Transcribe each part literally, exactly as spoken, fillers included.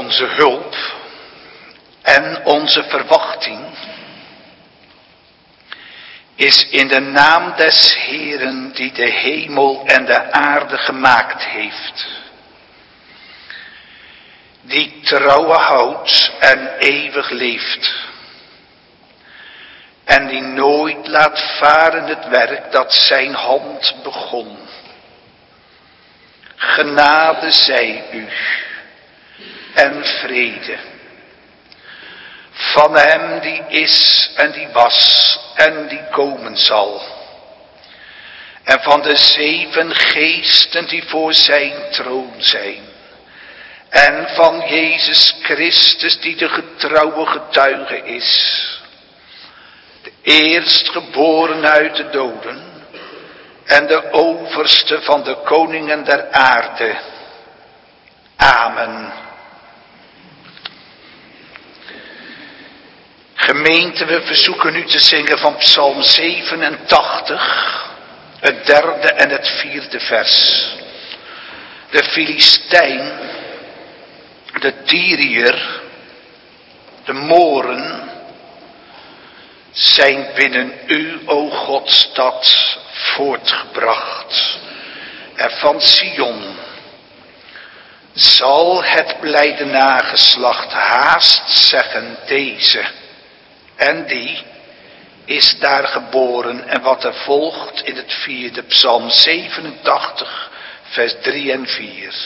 onze hulp en onze verwachting is in de naam des Heeren die de hemel en de aarde gemaakt heeft, die trouwe houdt en eeuwig leeft en die nooit laat varen het werk dat zijn hand begon. Genade zij u en vrede van hem die is en die was en die komen zal, en van de zeven geesten die voor zijn troon zijn, en van Jezus Christus die de getrouwe getuige is, de eerstgeboren uit de doden en de overste van de koningen der aarde. Amen. Gemeente, we verzoeken u te zingen van Psalm zevenentachtig, het derde en het vierde vers. De Filistijn, de Tyriër, de Moren zijn binnen u, o Godstad, voortgebracht. En van Sion zal het blijde nageslacht haast zeggen, deze en die is daar geboren. En wat er volgt in het vierde, Psalm zevenentachtig, vers drie en vier.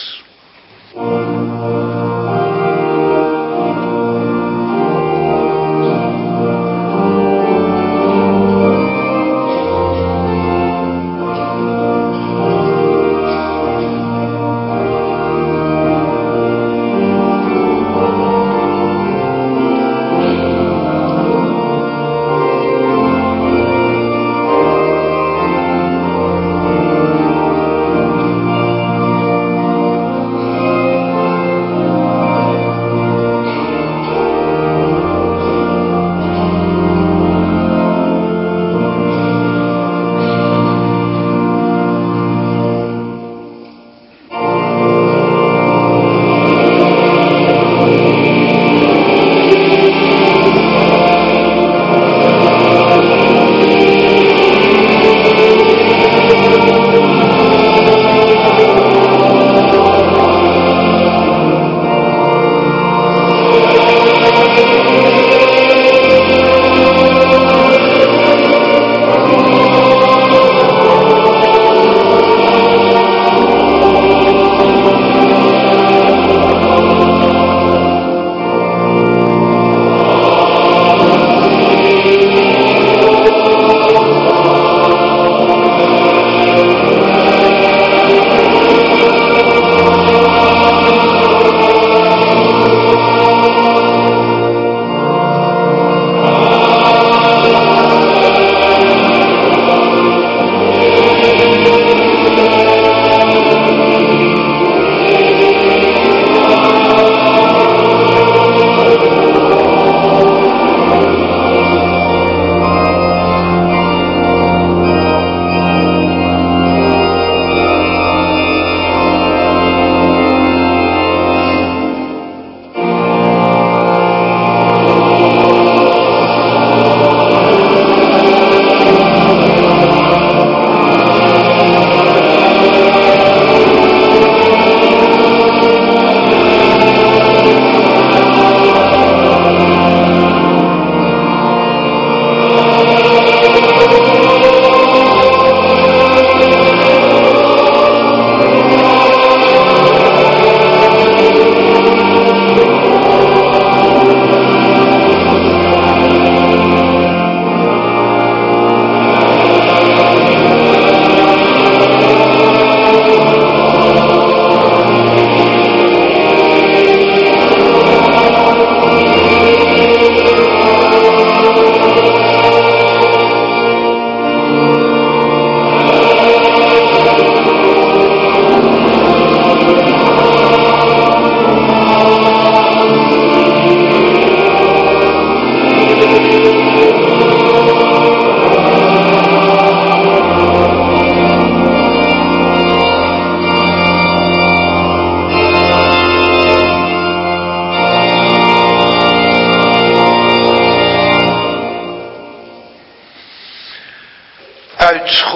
Amen.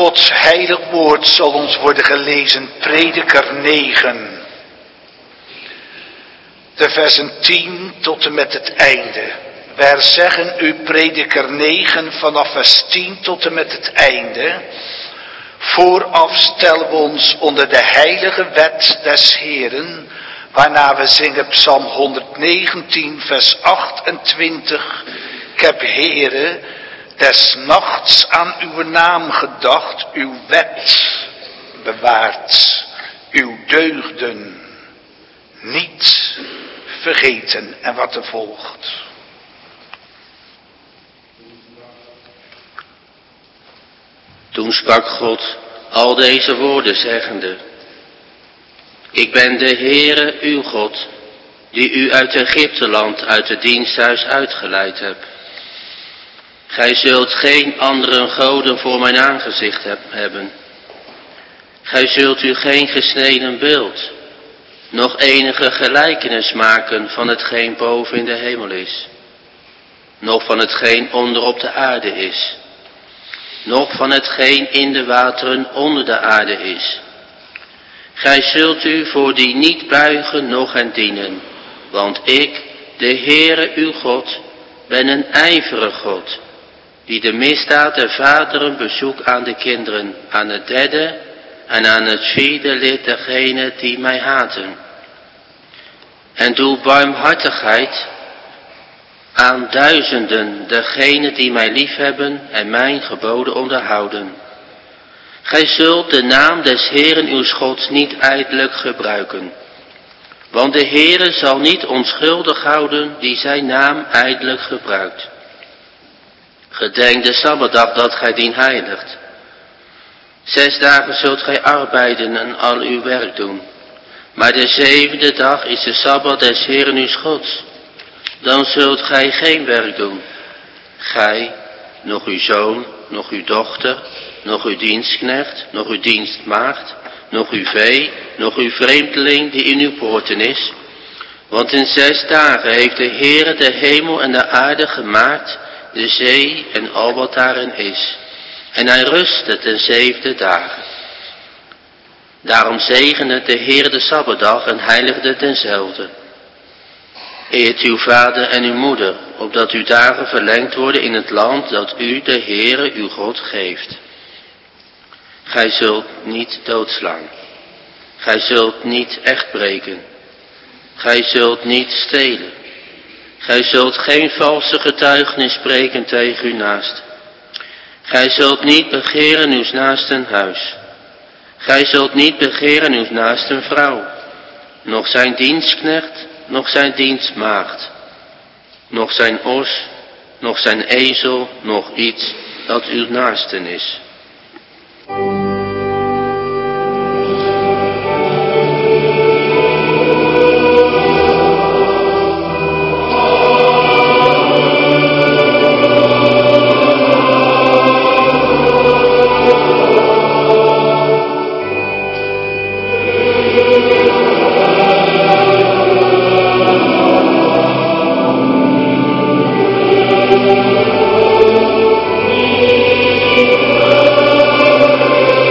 Gods heilig woord zal ons worden gelezen, Prediker negen. De versen tien tot en met het einde. Wij zeggen u Prediker negen vanaf vers tien tot en met het einde. Vooraf stellen we ons onder de heilige wet des Heeren, waarna we zingen Psalm honderdnegentien vers achtentwintig. Ik heb, Heere, des nachts aan uw naam gedacht, uw wet bewaard, uw deugden niet vergeten. En wat er volgt. Toen sprak God al deze woorden zeggende: Ik ben de Heere uw God, die u uit Egypteland, uit het diensthuis uitgeleid heb. Gij zult geen andere goden voor mijn aangezicht heb, hebben. Gij zult u geen gesneden beeld, nog enige gelijkenis maken van hetgeen boven in de hemel is, noch van hetgeen onder op de aarde is, noch van hetgeen in de wateren onder de aarde is. Gij zult u voor die niet buigen, noch hen dienen, want ik, de Heere uw God, ben een ijverig God, die de misdaad der vaderen bezoekt aan de kinderen, aan het derde en aan het vierde lid dergenen die mij haten. En doe barmhartigheid aan duizenden dergenen die mij liefhebben en mijn geboden onderhouden. Gij zult de naam des Heeren uw Gods niet ijdelijk gebruiken, want de Heere zal niet onschuldig houden die zijn naam ijdelijk gebruikt. Gedenk de Sabbatdag dat gij dien heiligt. Zes dagen zult gij arbeiden en al uw werk doen, maar de zevende dag is de Sabbat des Heeren uw Gods. Dan zult gij geen werk doen, gij, nog uw zoon, nog uw dochter, nog uw dienstknecht, nog uw dienstmaagd, nog uw vee, nog uw vreemdeling die in uw poorten is. Want in zes dagen heeft de Heere de hemel en de aarde gemaakt, de zee en al wat daarin is. En hij rustte ten zevende dagen. Daarom zegende de Heere de Sabbatdag en heiligde denzelfde. Eert uw vader en uw moeder, opdat uw dagen verlengd worden in het land dat u, de Heere, uw God, geeft. Gij zult niet doodslaan. Gij zult niet echtbreken. Gij zult niet stelen. Gij zult geen valse getuigenis spreken tegen uw naast. Gij zult niet begeren uw naasten huis. Gij zult niet begeren uw naasten vrouw, noch zijn dienstknecht, noch zijn dienstmaagd, noch zijn os, noch zijn ezel, noch iets dat uw naasten is. Thank you.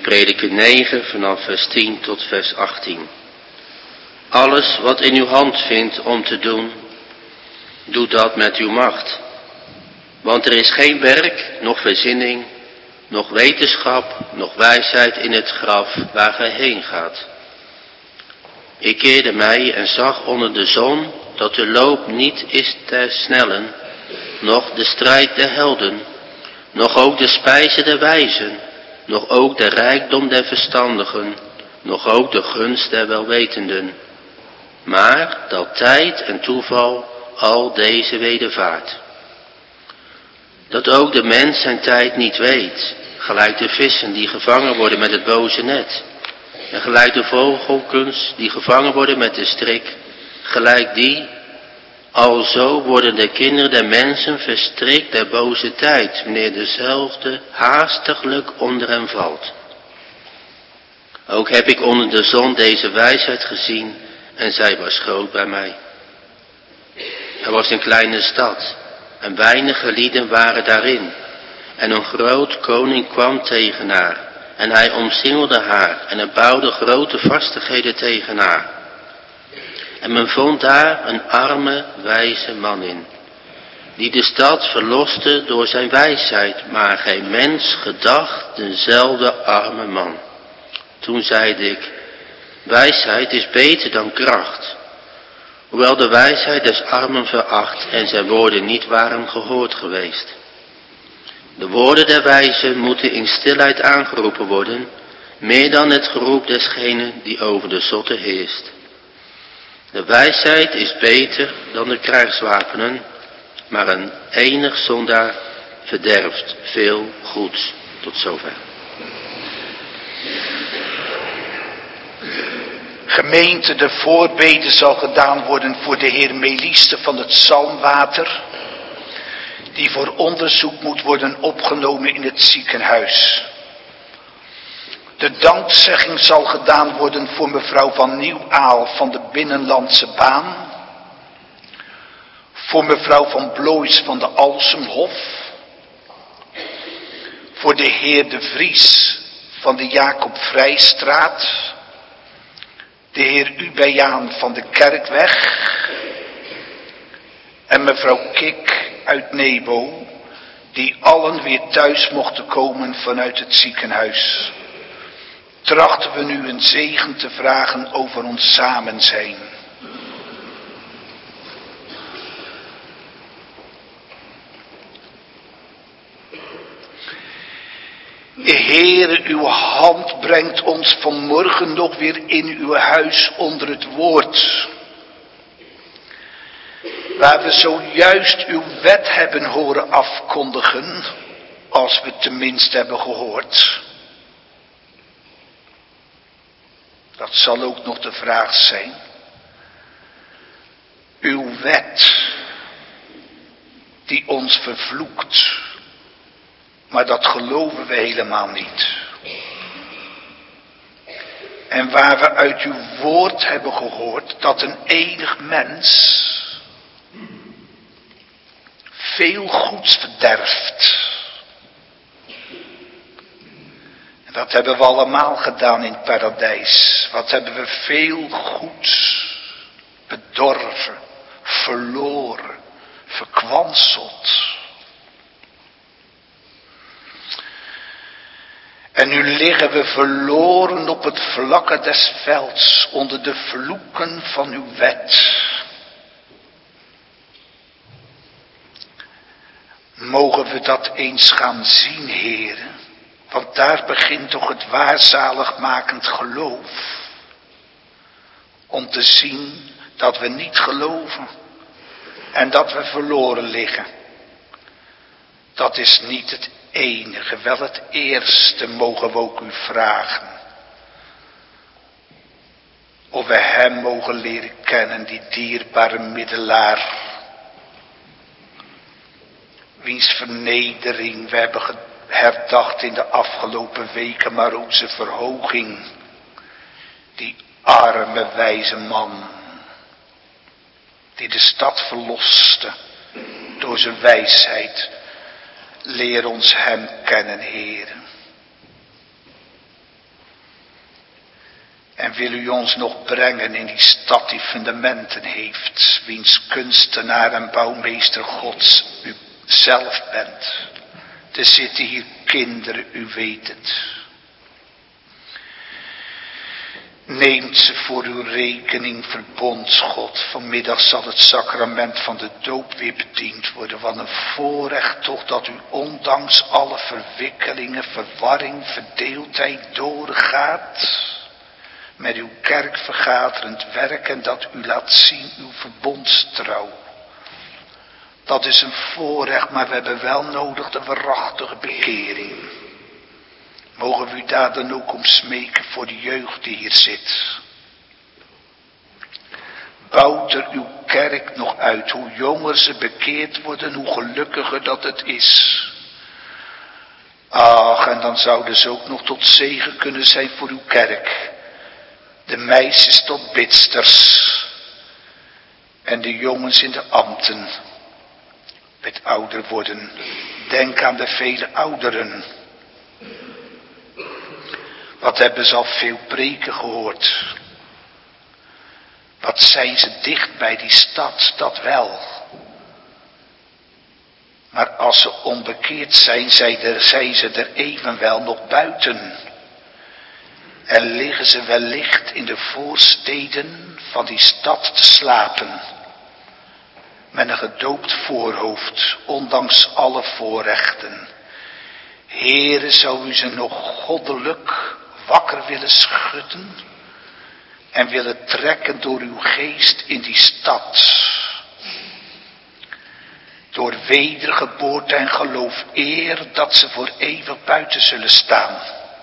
Prediker negen vanaf vers tien tot vers achttien. Alles wat in uw hand vindt om te doen, doe dat met uw macht. Want er is geen werk, nog verzinning, nog wetenschap, nog wijsheid in het graf waar gij heen gaat. Ik keerde mij en zag onder de zon dat de loop niet is te snellen, noch de strijd der helden, noch ook de spijze der wijzen, noch ook de rijkdom der verstandigen, noch ook de gunst der welwetenden. Maar dat tijd en toeval al deze wedervaart. Dat ook de mens zijn tijd niet weet, gelijk de vissen die gevangen worden met het boze net. En gelijk de vogelkens die gevangen worden met de strik, gelijk die, alzo worden de kinderen der mensen verstrikt der boze tijd, wanneer dezelfde haastiglijk onder hen valt. Ook heb ik onder de zon deze wijsheid gezien, en zij was groot bij mij. Er was een kleine stad, en weinige lieden waren daarin. En een groot koning kwam tegen haar, en hij omsingelde haar, en er bouwde grote vastigheden tegen haar. En men vond daar een arme, wijze man in, die de stad verloste door zijn wijsheid, maar geen mens gedacht dezelfde arme man. Toen zeide ik, wijsheid is beter dan kracht, hoewel de wijsheid des armen veracht en zijn woorden niet waren gehoord geweest. De woorden der wijzen moeten in stilheid aangeroepen worden, meer dan het geroep desgene die over de zotte heerst. De wijsheid is beter dan de krijgswapenen, maar een enig zondaar verderft veel goeds. Tot zover. Gemeente, de voorbede zal gedaan worden voor de heer Meliste van het Zalmwater, die voor onderzoek moet worden opgenomen in het ziekenhuis. De dankzegging zal gedaan worden voor mevrouw van Nieuwaal van de Binnenlandse Baan, voor mevrouw van Blois van de Alsemhof, voor de heer De Vries van de Jacob Vrijstraat, de heer Ubejaan van de Kerkweg en mevrouw Kik uit Nebo, die allen weer thuis mochten komen vanuit het ziekenhuis. Trachten we nu een zegen te vragen over ons samen zijn. Heere, uw hand brengt ons vanmorgen nog weer in uw huis onder het woord, waar we zojuist uw wet hebben horen afkondigen, als we het tenminste hebben gehoord. Dat zal ook nog de vraag zijn. Uw wet, die ons vervloekt, maar dat geloven we helemaal niet. En waar we uit uw woord hebben gehoord dat een enig mens veel goeds verderft. En dat hebben we allemaal gedaan in het paradijs. Wat hebben we veel goeds bedorven, verloren, verkwanseld. En nu liggen we verloren op het vlakke des velds onder de vloeken van uw wet. Mogen we dat eens gaan zien, heren, want daar begint toch het waarzaligmakend geloof. Om te zien dat we niet geloven en dat we verloren liggen. Dat is niet het enige, wel het eerste mogen we ook u vragen. Of we hem mogen leren kennen, die dierbare middelaar. Wiens vernedering we hebben herdacht in de afgelopen weken, maar ook zijn verhoging. Die arme wijze man, die de stad verloste door zijn wijsheid. Leer ons hem kennen, heren. En wil u ons nog brengen in die stad die fundamenten heeft, wiens kunstenaar en bouwmeester Gods u zelf bent. Er zitten hier kinderen, u weet het. Neemt ze voor uw rekening, verbondsgod. Vanmiddag zal het sacrament van de doop weer bediend worden. Wat een voorrecht toch dat u ondanks alle verwikkelingen, verwarring, verdeeldheid doorgaat. Met uw kerkvergaderend werk en dat u laat zien uw verbondstrouw. Dat is een voorrecht, maar we hebben wel nodig de waarachtige bekering. Mogen we u daar dan ook om smeken voor de jeugd die hier zit. Bouwt er uw kerk nog uit. Hoe jonger ze bekeerd worden, hoe gelukkiger dat het is. Ach, en dan zouden ze ook nog tot zegen kunnen zijn voor uw kerk. De meisjes tot bidsters. En de jongens in de ambten. Met ouder worden. Denk aan de vele ouderen. Wat hebben ze al veel preken gehoord. Wat zijn ze dicht bij die stad, dat wel. Maar als ze onbekeerd zijn, zijn ze er evenwel nog buiten. En liggen ze wellicht in de voorsteden van die stad te slapen. Met een gedoopt voorhoofd, ondanks alle voorrechten. Heere, zou u ze nog goddelijk wakker willen schudden en willen trekken door uw geest in die stad. Door wedergeboorte en geloof eer dat ze voor eeuwig buiten zullen staan.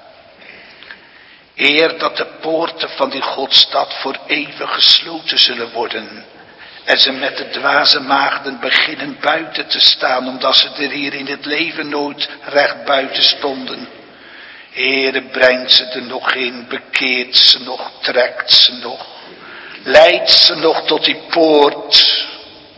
Eer dat de poorten van die Godstad voor eeuwig gesloten zullen worden. En ze met de dwaze maagden beginnen buiten te staan, omdat ze er hier in het leven nooit recht buiten stonden. Heere, brengt ze er nog in, bekeert ze nog, trekt ze nog, leidt ze nog tot die poort.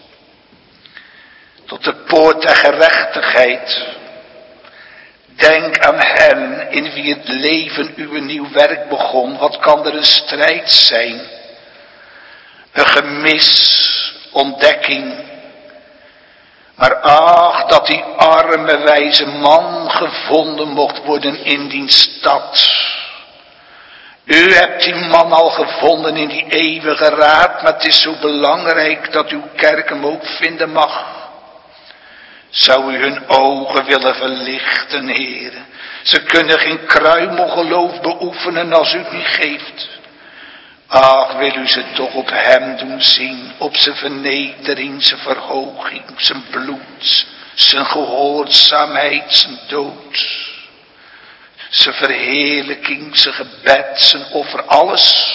Tot de poort der gerechtigheid. Denk aan hen in wie het leven uw nieuw werk begon. Wat kan er een strijd zijn? Een gemis, ontdekking. Maar ach, dat die arme wijze man gevonden mocht worden in die stad. U hebt die man al gevonden in die eeuwige raad, maar het is zo belangrijk dat uw kerk hem ook vinden mag. Zou u hun ogen willen verlichten, heren? Ze kunnen geen kruimelgeloof beoefenen als u het niet geeft. Ach, wil u ze toch op hem doen zien, op zijn vernedering, zijn verhoging, zijn bloed, zijn gehoorzaamheid, zijn dood, zijn verheerlijking, zijn gebed, zijn offer, alles.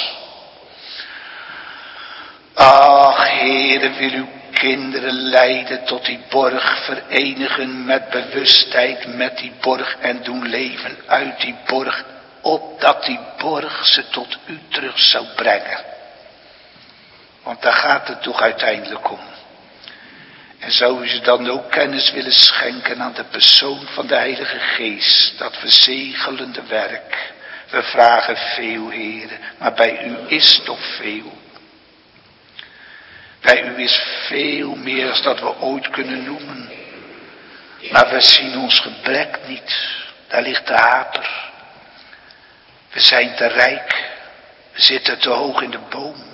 Ach, Heere, wil uw kinderen leiden tot die borg, verenigen met bewustheid met die borg en doen leven uit die borg, opdat die borg ze tot u terug zou brengen. Want daar gaat het toch uiteindelijk om. En zou u ze dan ook kennis willen schenken aan de persoon van de Heilige Geest, dat verzegelende werk. We vragen veel, Heere, maar bij u is toch veel. Bij u is veel meer dan dat we ooit kunnen noemen. Maar we zien ons gebrek niet. Daar ligt de haper. We zijn te rijk. We zitten te hoog in de boom.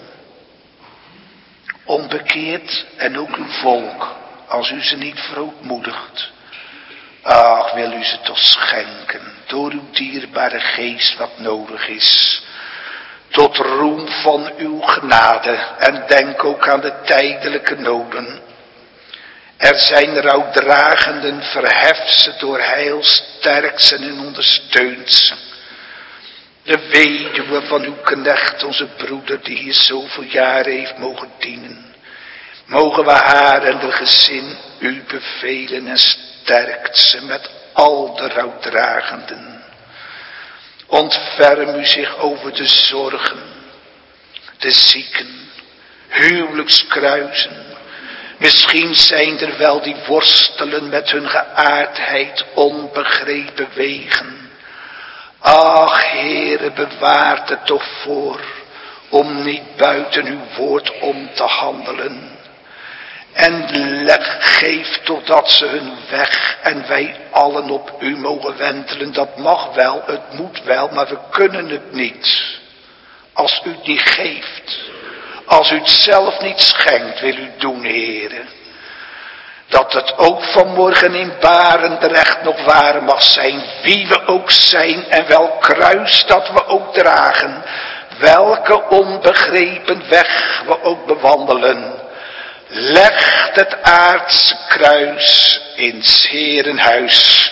Onbekeerd en ook uw volk. Als u ze niet verootmoedigt. Ach, wil u ze toch schenken. Door uw dierbare geest wat nodig is. Tot roem van uw genade. En denk ook aan de tijdelijke noden. Er zijn rouwdragenden, verhef ze door heil, sterk ze en ondersteunt ze. De weduwe van uw knecht, onze broeder, die hier zoveel jaren heeft mogen dienen. Mogen we haar en de gezin u bevelen en sterkt ze met al de rouwdragenden. Ontferm u zich over de zorgen, de zieken, huwelijkskruisen. Misschien zijn er wel die worstelen met hun geaardheid, onbegrepen wegen. Ach, Heere, bewaart het toch voor om niet buiten uw woord om te handelen. En leg, geef totdat ze hun weg en wij allen op u mogen wentelen. Dat mag wel, het moet wel, maar we kunnen het niet. Als u het niet geeft, als u het zelf niet schenkt, wil u doen, Heere. Dat het ook vanmorgen in Barendrecht nog waar mag zijn, wie we ook zijn en welk kruis dat we ook dragen. Welke onbegrepen weg we ook bewandelen. Legt het aardse kruis in 's Heeren huis.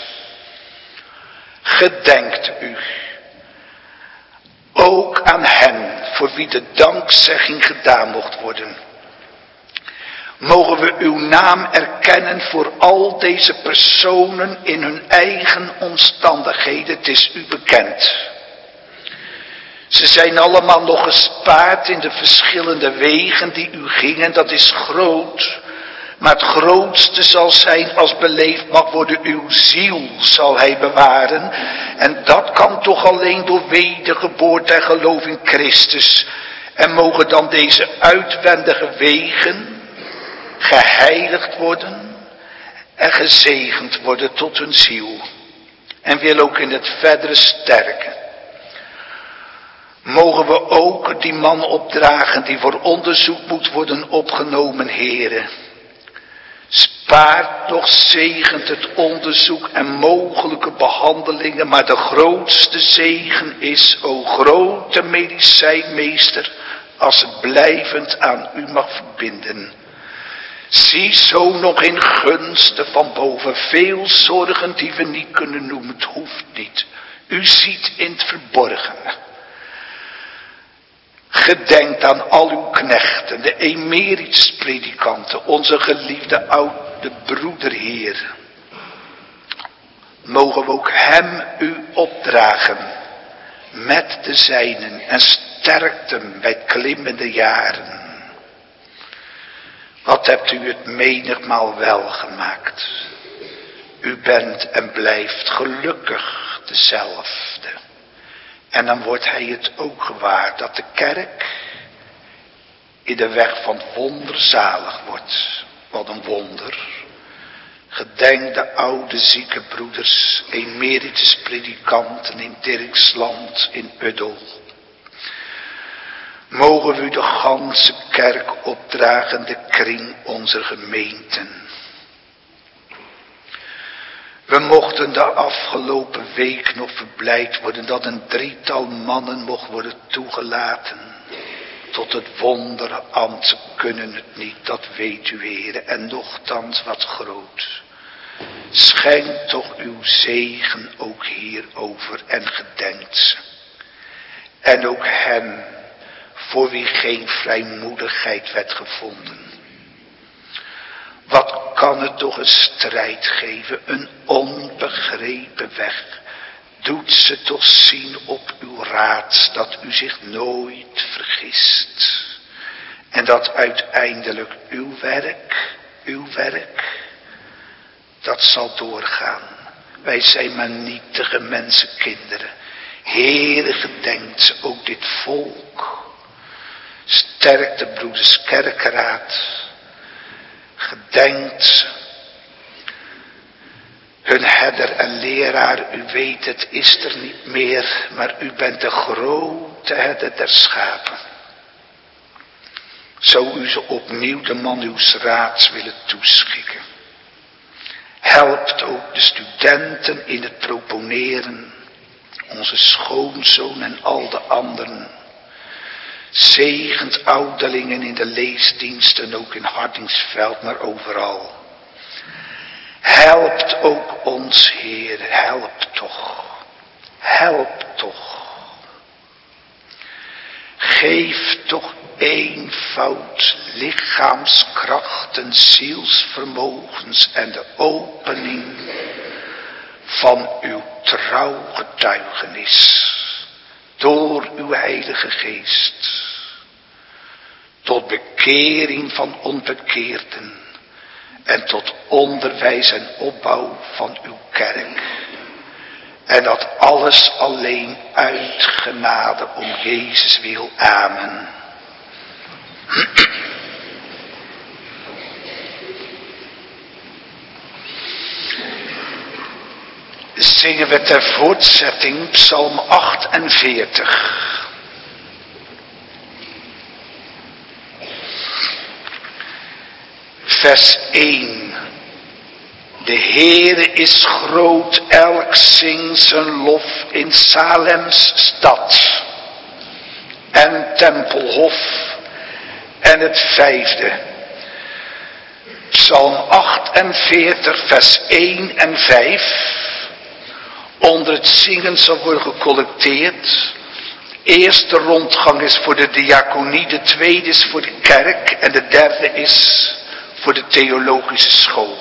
Gedenkt u ook aan hen voor wie de dankzegging gedaan mocht worden. Mogen we uw naam erkennen voor al deze personen in hun eigen omstandigheden. Het is u bekend. Ze zijn allemaal nog gespaard in de verschillende wegen die u gingen. Dat is groot. Maar het grootste zal zijn als beleefd mag worden. Uw ziel zal hij bewaren. En dat kan toch alleen door wedergeboorte en geloof in Christus. En mogen dan deze uitwendige wegen geheiligd worden en gezegend worden tot hun ziel. En wil ook in het verdere sterken. Mogen we ook die man opdragen die voor onderzoek moet worden opgenomen, Heere. Spaart nog, zegent het onderzoek en mogelijke behandelingen, maar de grootste zegen is, o grote medicijnmeester, als het blijvend aan u mag verbinden. Zie zo nog in gunsten van boven veel zorgen die we niet kunnen noemen, het hoeft niet. U ziet in het verborgene. Gedenkt aan al uw knechten, de emerituspredikanten, onze geliefde oude broeder Heer. Mogen we ook hem u opdragen met de zijnen en sterkt hem bij klimmende jaren. Wat hebt u het menigmaal wel gemaakt. U bent en blijft gelukkig dezelfde. En dan wordt hij het ook gewaar dat de kerk in de weg van wonder zalig wordt. Wat een wonder. Gedenk de oude zieke broeders, emeritus predikanten in Dirksland, in Uddel. Mogen we de ganse kerk opdragen, de kring onze gemeenten. We mochten de afgelopen week nog verblijd worden dat een drietal mannen mocht worden toegelaten. Tot het wonderambt, ze kunnen het niet, dat weet u, Heere, en nochtans wat groot. Schenk toch uw zegen ook hierover en gedenkt ze. En ook hen, voor wie geen vrijmoedigheid werd gevonden. Wat kan het toch een strijd geven, een onbegrepen weg. Doet ze toch zien op uw raad, dat u zich nooit vergist. En dat uiteindelijk uw werk, uw werk, dat zal doorgaan. Wij zijn maar nietige mensenkinderen. Heere, gedenkt ook dit volk. Sterk de broeders kerkeraad. Gedenkt hun herder en leraar. U weet het is er niet meer. Maar u bent de grote herder der schapen. Zou u ze opnieuw de man uw raads willen toeschikken. Helpt ook de studenten in het proponeren. Onze schoonzoon en al de anderen. Zegent ouderlingen in de leesdiensten, ook in Hardingsveld, maar overal. Helpt ook ons, Heer, help toch. Help toch. Geef toch eenvoud lichaamskrachten, zielsvermogens en de opening van uw trouwgetuigenis. Door uw heilige geest. Tot bekering van onbekeerden. En tot onderwijs en opbouw van uw kerk. En dat alles alleen uit genade om Jezus wil. Amen. Zingen we ter voortzetting Psalm achtenveertig. Vers één. De Heere is groot, elk zingt zijn lof in Salems stad en tempelhof. En het vijfde. Psalm achtenveertig vers één en vijf. Onder het zingen zal worden gecollecteerd. Eerste rondgang is voor de diaconie, de tweede is voor de kerk en de derde is voor de theologische school.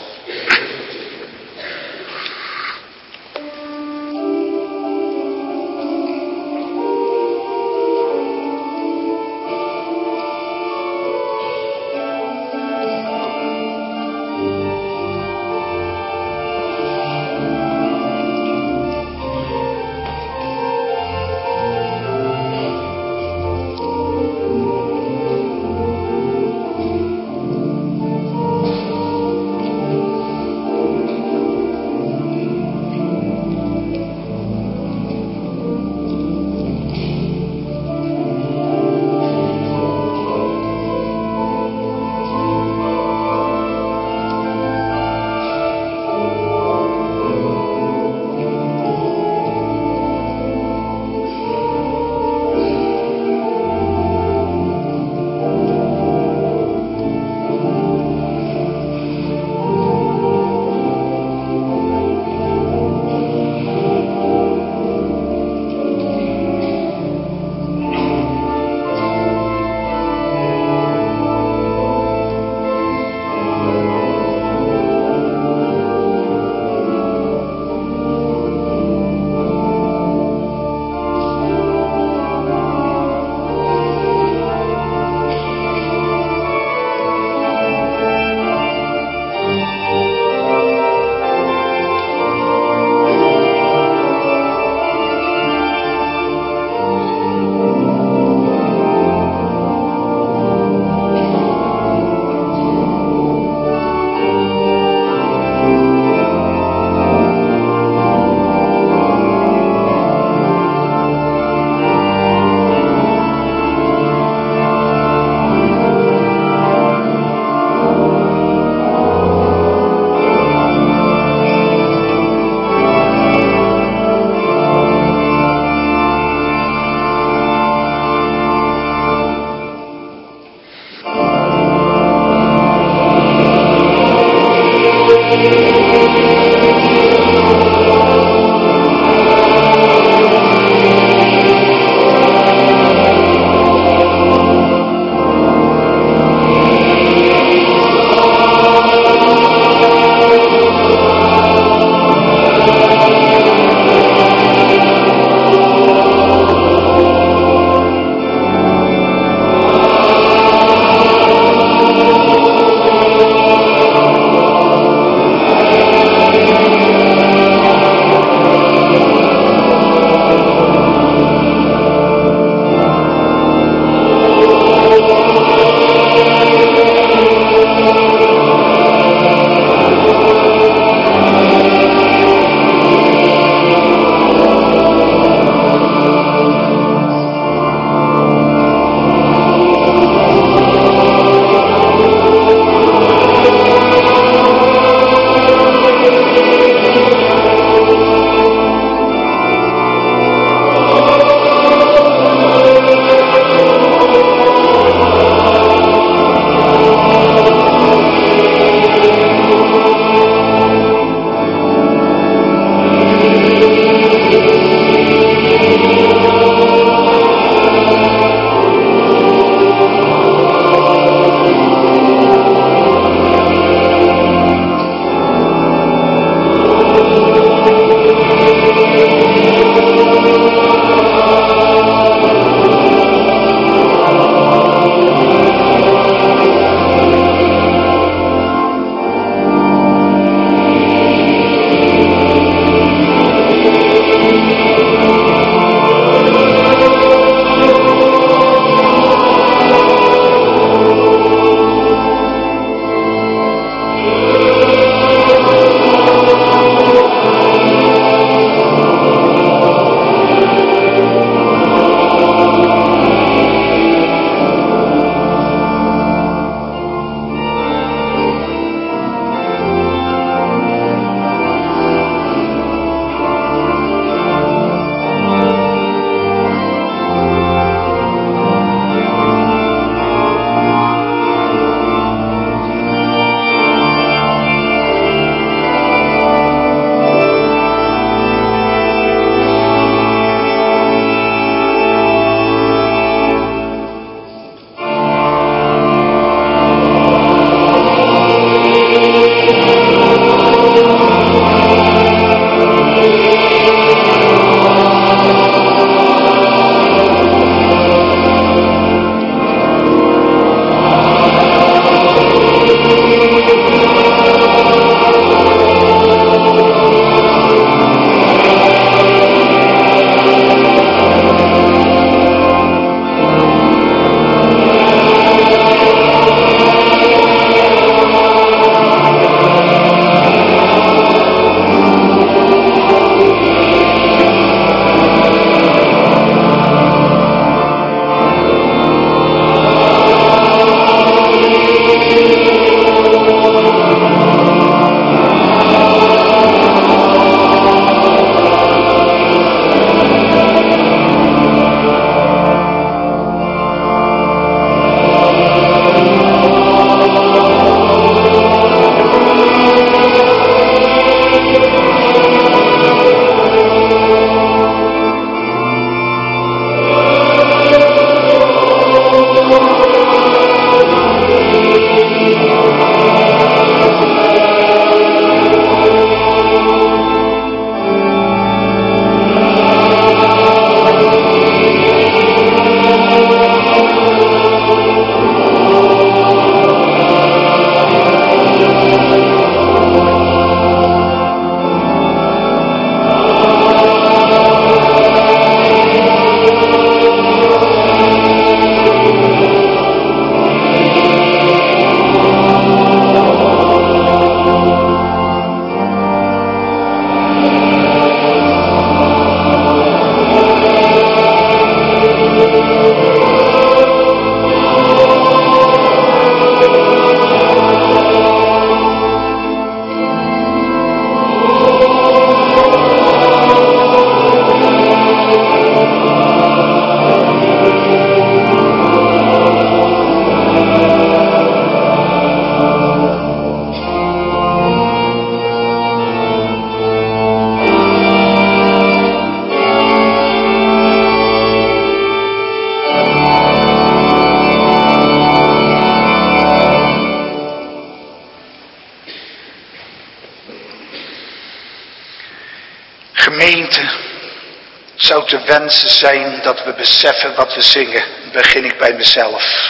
zou te wensen zijn dat we beseffen wat we zingen. Dan begin ik bij mezelf.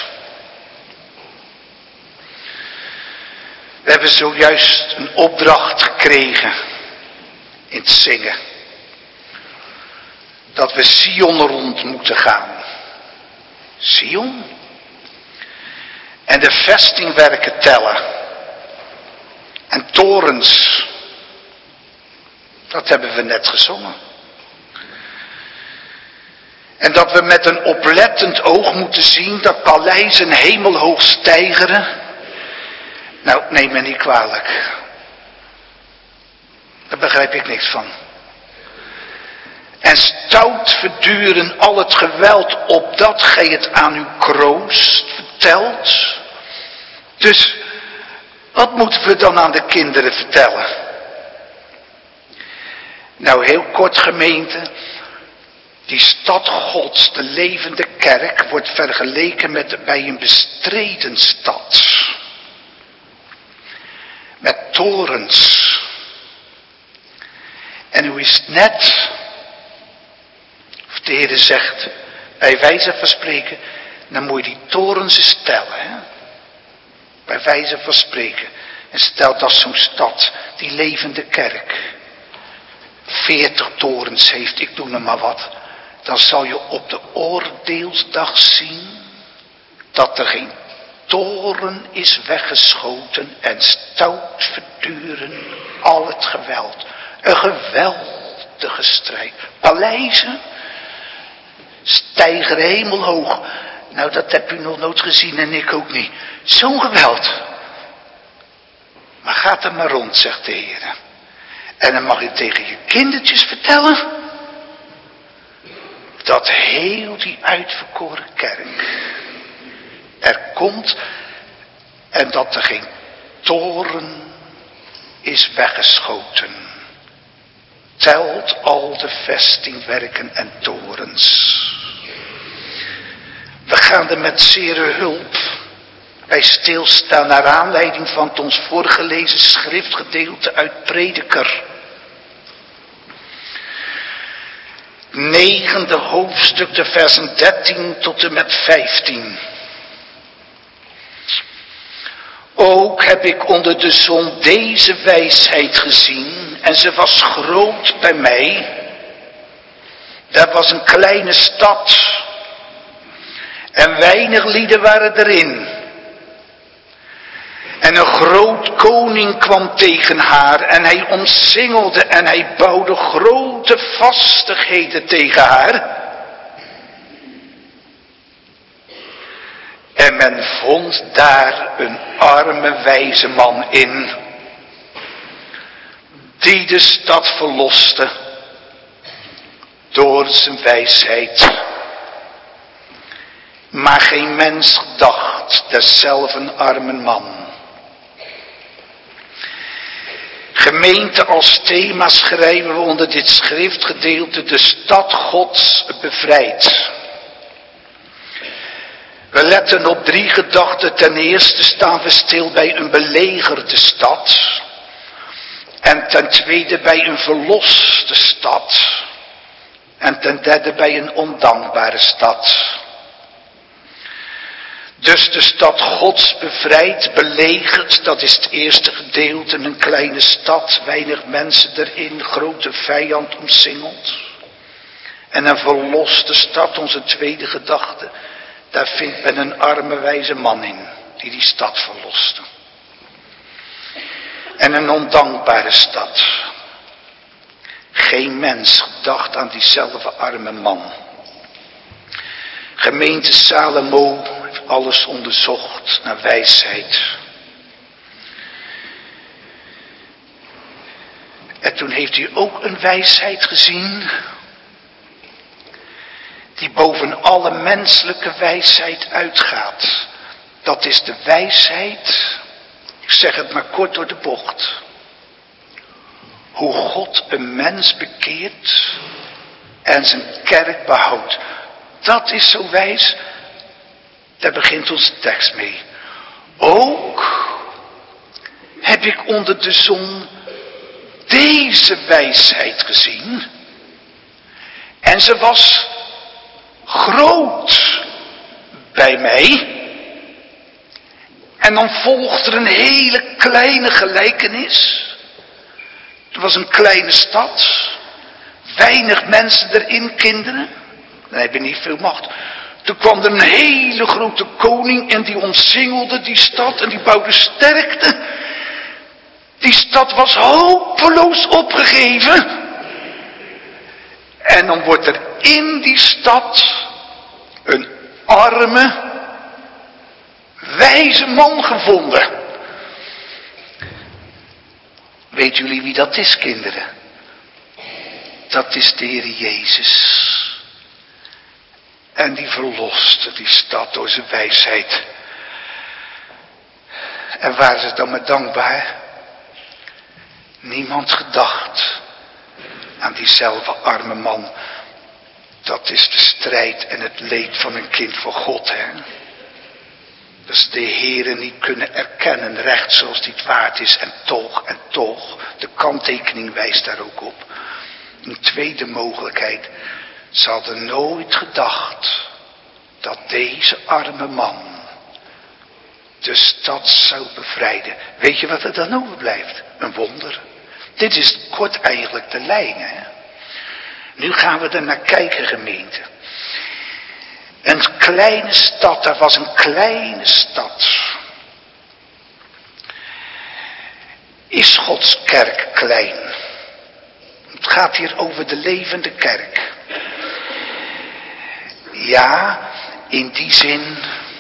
We hebben zojuist een opdracht gekregen in het zingen. Dat we Sion rond moeten gaan. Sion? En de vestingwerken tellen. En torens. Dat hebben we net gezongen. En dat we met een oplettend oog moeten zien dat paleizen hemelhoog steigeren. Nou, neem me niet kwalijk. Daar begrijp ik niks van. En stout verduren al het geweld opdat gij het aan uw kroost vertelt. Dus, wat moeten we dan aan de kinderen vertellen? Nou, heel kort gemeente. Die stad Gods, de levende kerk, wordt vergeleken met bij een bestreden stad. Met torens. En hoe is het net? Of de Heer zegt, bij wijze van spreken, dan moet je die torens eens stellen. Hè? Bij wijze van spreken. En stel dat zo'n stad, die levende kerk, veertig torens heeft, ik doe er maar wat. Dan zal je op de oordeelsdag zien dat er geen toren is weggeschoten en stout verduren al het geweld. Een geweldige strijd. Paleizen stijgen hemelhoog. Nou, dat heb u nog nooit gezien en ik ook niet. Zo'n geweld. Maar gaat er maar rond, zegt de Heer. En dan mag je tegen je kindertjes vertellen dat heel die uitverkoren kerk er komt en dat er geen toren is weggeschoten. Telt al de vestingwerken en torens. We gaan er met zere hulp bij stilstaan naar aanleiding van het ons voorgelezen schriftgedeelte uit Prediker. Negende hoofdstuk, de versen dertien tot en met vijftien. Ook heb ik onder de zon deze wijsheid gezien en ze was groot bij mij. Daar was een kleine stad en weinig lieden waren erin. En een groot koning kwam tegen haar en hij omsingelde en hij bouwde grote vastigheden tegen haar. En men vond daar een arme wijze man in, die de stad verloste door zijn wijsheid. Maar geen mens gedacht deszelfde arme man. Gemeente, als thema schrijven we onder dit schriftgedeelte de stad Gods bevrijd. We letten op drie gedachten. Ten eerste staan we stil bij een belegerde stad. En ten tweede bij een verloste stad. En ten derde bij een ondankbare stad. Dus de stad Gods bevrijd, belegerd, dat is het eerste gedeelte, een kleine stad, weinig mensen erin, grote vijand omsingeld. En een verloste stad, onze tweede gedachte, daar vindt men een arme wijze man in, die die stad verloste. En een ondankbare stad. Geen mens gedacht aan diezelfde arme man. Gemeente Salomo heeft alles onderzocht naar wijsheid. En toen heeft hij ook een wijsheid gezien die boven alle menselijke wijsheid uitgaat. Dat is de wijsheid, ik zeg het maar kort door de bocht, hoe God een mens bekeert en zijn kerk behoudt. Dat is zo wijs, daar begint onze tekst mee. Ook heb ik onder de zon deze wijsheid gezien. En ze was groot bij mij. En dan volgt er een hele kleine gelijkenis. Het was een kleine stad. Weinig mensen erin, kinderen. Dan heb je niet veel macht. Toen kwam er een hele grote koning en die omsingelde die stad en die bouwde sterkte. Die stad was hopeloos opgegeven. En dan wordt er in die stad een arme, wijze man gevonden. Weet jullie wie dat is, kinderen? Dat is de Heer Jezus. En die verloste die stad door zijn wijsheid. En waren ze dan maar dankbaar? Niemand gedacht aan diezelfde arme man. Dat is de strijd en het leed van een kind voor God, hè. Dat ze de Heere niet kunnen erkennen, recht zoals die het waard is. En toch, en toch, de kanttekening wijst daar ook op. Een tweede mogelijkheid. Ze hadden nooit gedacht dat deze arme man de stad zou bevrijden. Weet je wat er dan overblijft? Een wonder. Dit is kort eigenlijk de lijn, hè. Nu gaan we er naar kijken, gemeente. Een kleine stad, daar was een kleine stad. Is Gods kerk klein? Het gaat hier over de levende kerk. Ja, in die zin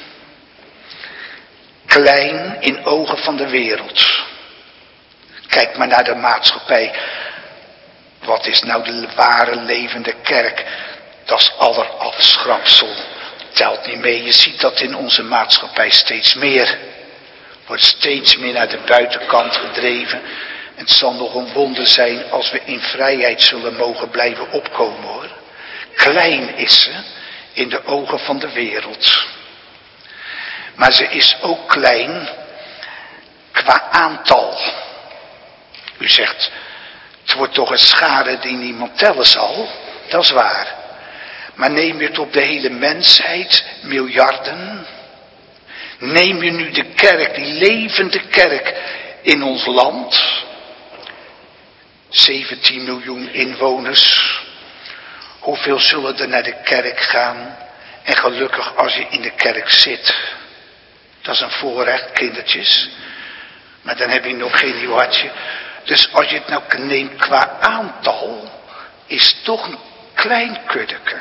klein in ogen van de wereld. Kijk maar naar de maatschappij. Wat is nou de ware levende kerk? Dat is allerafschrapsel. Telt niet mee. Je ziet dat in onze maatschappij steeds meer. Wordt steeds meer naar de buitenkant gedreven. En het zal nog een wonder zijn als we in vrijheid zullen mogen blijven opkomen, hoor. Klein is ze in de ogen van de wereld. Maar ze is ook klein qua aantal. U zegt, het wordt toch een schare die niemand tellen zal. Dat is waar. Maar neem je het op de hele mensheid, miljarden. Neem je nu de kerk, die levende kerk in ons land. zeventien miljoen inwoners. Hoeveel zullen er naar de kerk gaan? En gelukkig als je in de kerk zit. Dat is een voorrecht, kindertjes. Maar dan heb je nog geen nieuw hartje. Dus als je het nou neemt qua aantal, is toch een klein kuddeke.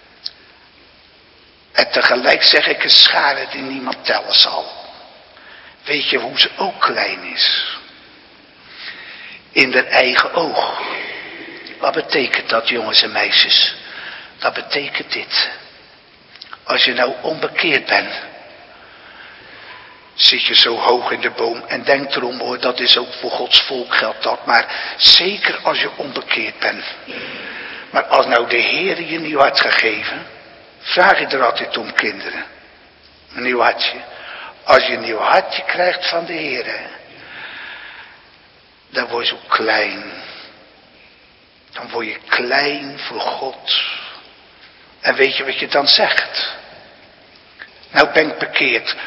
En tegelijk zeg ik een schare die niemand tellen zal. Weet je hoe ze ook klein is? In haar eigen oog. Wat betekent dat, jongens en meisjes? Dat betekent dit. Als je nou onbekeerd bent, zit je zo hoog in de boom. En denk erom, hoor, dat is ook voor Gods volk geldt dat. Maar zeker als je onbekeerd bent. Maar als nou de Heer je een nieuw hart gegeven, vraag je er altijd om, kinderen. Een nieuw hartje. Als je een nieuw hartje krijgt van de Heer, dan word je zo klein. Dan word je klein voor God. En weet je wat je dan zegt? Nou ben ik bekeerd.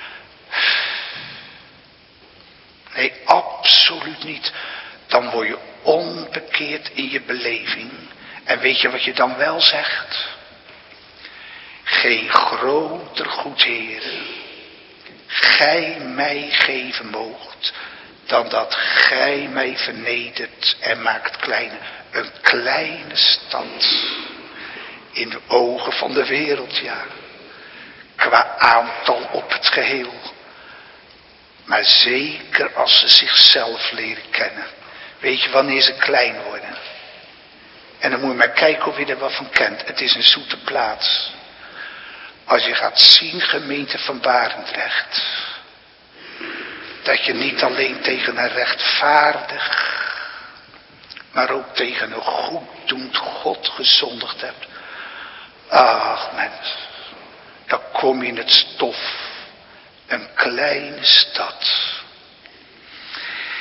Nee, absoluut niet. Dan word je onbekeerd in je beleving. En weet je wat je dan wel zegt? Geen groter goed, Heer, gij mij geven moogt, dan dat gij mij vernedert en maakt klein. Een kleine stad. In de ogen van de wereld, ja. Qua aantal op het geheel. Maar zeker als ze zichzelf leren kennen. Weet je wanneer ze klein worden? En dan moet je maar kijken of je er wat van kent. Het is een zoete plaats. Als je gaat zien, gemeente van Barendrecht. Dat je niet alleen tegen een rechtvaardig, maar ook tegen een goeddoend God gezondigd hebt. Ach mens, dan kom je in het stof. Een kleine stad.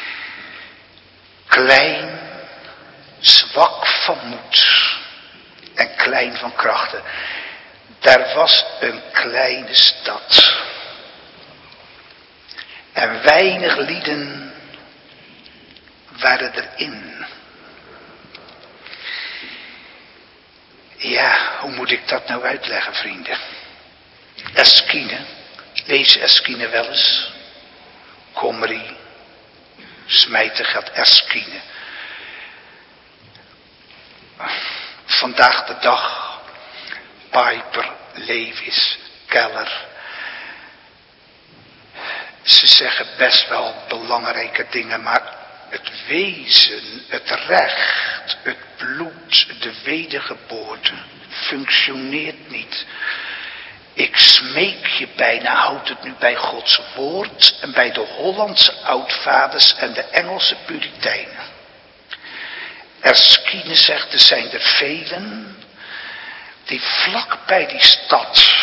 Klein, zwak van moed. en klein van krachten. Daar was een kleine stad. En weinig lieden waren erin. Ja, hoe moet ik dat nou uitleggen, vrienden? Eskine, lees Eskine wel eens. Komri, smijten gaat Eskine. Vandaag de dag, Piper, Lewis, Keller. Ze zeggen best wel belangrijke dingen, maar het wezen, het recht, het bloed, de wedergeboorte functioneert niet. Ik smeek je bijna, houd het nu bij Gods woord en bij de Hollandse oudvaders en de Engelse Puritijnen. Erskine zegt, er zijn er velen die vlak bij die stad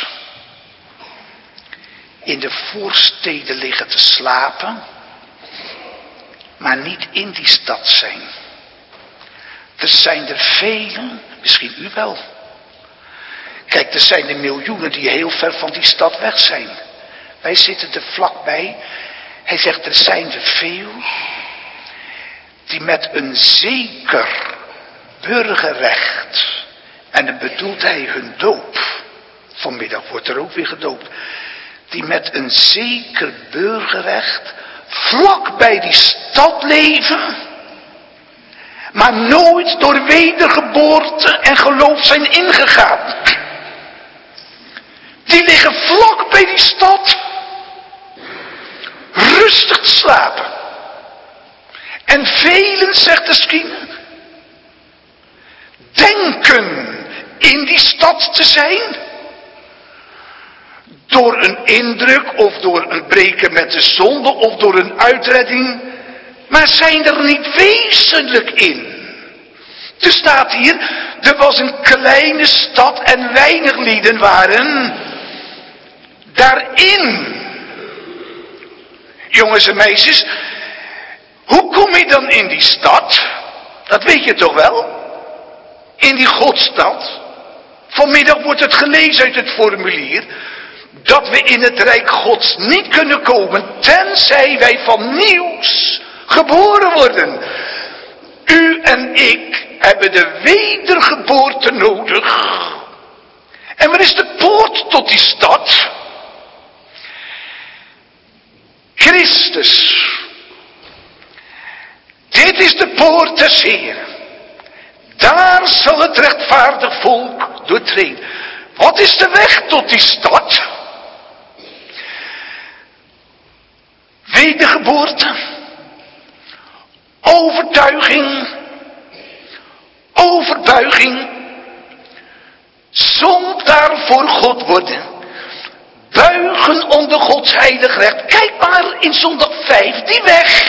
in de voorsteden liggen te slapen, maar niet in die stad zijn. Er zijn er velen, misschien u wel. Kijk, er zijn er miljoenen die heel ver van die stad weg zijn. Wij zitten er vlakbij. Hij zegt, er zijn er veel die met een zeker burgerrecht, en dan bedoelt hij hun doop. Vanmiddag wordt er ook weer gedoopt. Die met een zeker burgerrecht vlak bij die stad leven, maar nooit door wedergeboorte en geloof zijn ingegaan. Die liggen vlak bij die stad, rustig te slapen. En velen, zegt de Eskine, denken in die stad te zijn, door een indruk of door een breken met de zonde of door een uitredding, maar zijn er niet wezenlijk in. Er staat hier, er was een kleine stad en weinig lieden waren daarin. Jongens en meisjes, hoe kom je dan in die stad? Dat weet je toch wel? In die Godstad. Vanmiddag wordt het gelezen uit het formulier dat we in het Rijk Gods niet kunnen komen tenzij wij van nieuws geboren worden. U en ik hebben de wedergeboorte nodig. En wat is de poort tot die stad? Christus. Dit is de poort des Heeren. Daar zal het rechtvaardig volk doortreden. Wat is de weg tot die stad? Wedergeboorte. Overtuiging. Overbuiging. Zondaar voor God worden. Buigen onder Gods heilig recht. Kijk maar in zondag vijf, die weg.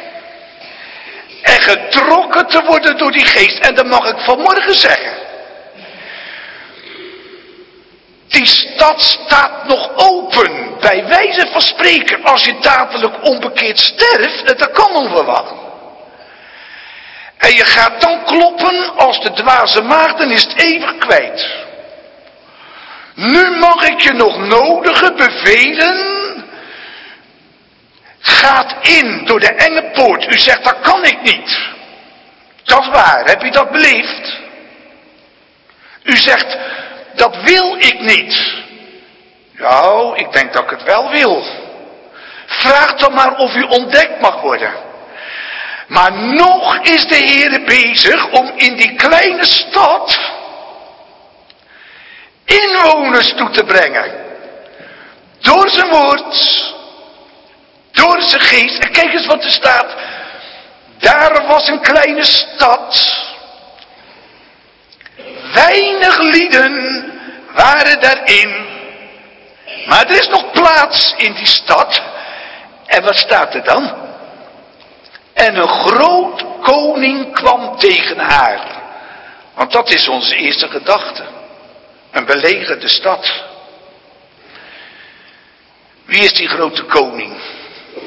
En getrokken te worden door die geest. En dat mag ik vanmorgen zeggen. Die stad staat nog open. Bij wijze van spreken. Als je dadelijk onbekeerd sterft. Dat kan onverwacht. En je gaat dan kloppen als de dwaze maagd. Dan is het eeuwig kwijt. Nu mag ik je nog nodigen, bevelen. Gaat in door de enge poort. U zegt, dat kan ik niet. Dat is waar. Heb je dat beleefd? U zegt, dat wil ik niet. Nou, ik denk dat ik het wel wil. Vraag dan maar of u ontdekt mag worden. Maar nog is de Heer bezig om in die kleine stad inwoners toe te brengen. Door zijn woord. Door zijn geest. En kijk eens wat er staat. Daar was een kleine stad. Weinig lieden waren daarin. Maar er is nog plaats in die stad. En wat staat er dan? En een groot koning kwam tegen haar. Want dat is onze eerste gedachte. Een belegerde stad. Wie is die grote koning?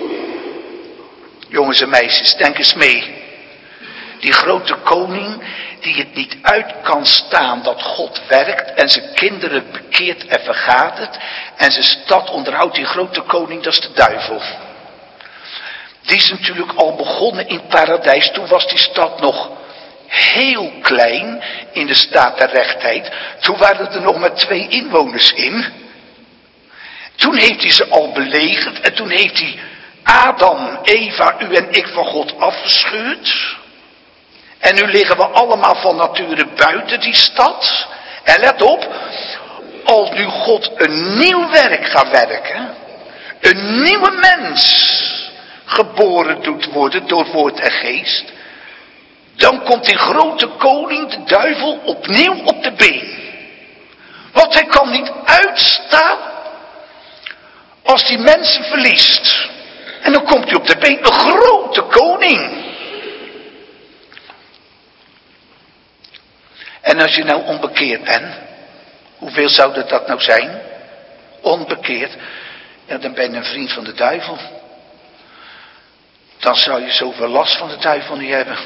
Jongens en meisjes, denk eens mee. Die grote koning, die het niet uit kan staan dat God werkt en zijn kinderen bekeert en vergadert en zijn stad onderhoudt, die grote koning, dat is de duivel. Die is natuurlijk al begonnen in het paradijs. Toen was die stad nog heel klein in de staat der rechtheid. Toen waren er nog maar twee inwoners in. Toen heeft hij ze al belegerd en toen heeft hij Adam, Eva, u en ik van God afgescheurd. En nu liggen we allemaal van nature buiten die stad. En let op, als nu God een nieuw werk gaat werken, een nieuwe mens geboren doet worden door woord en geest, dan komt die grote koning, de duivel, opnieuw op de been. Want hij kan niet uitstaan als die mensen verliest. En dan komt hij op de been, een grote koning. En als je nou onbekeerd bent, hoeveel zou dat, dat nou zijn? Onbekeerd, ja, dan ben je een vriend van de duivel. Dan zou je zoveel last van de duivel niet hebben.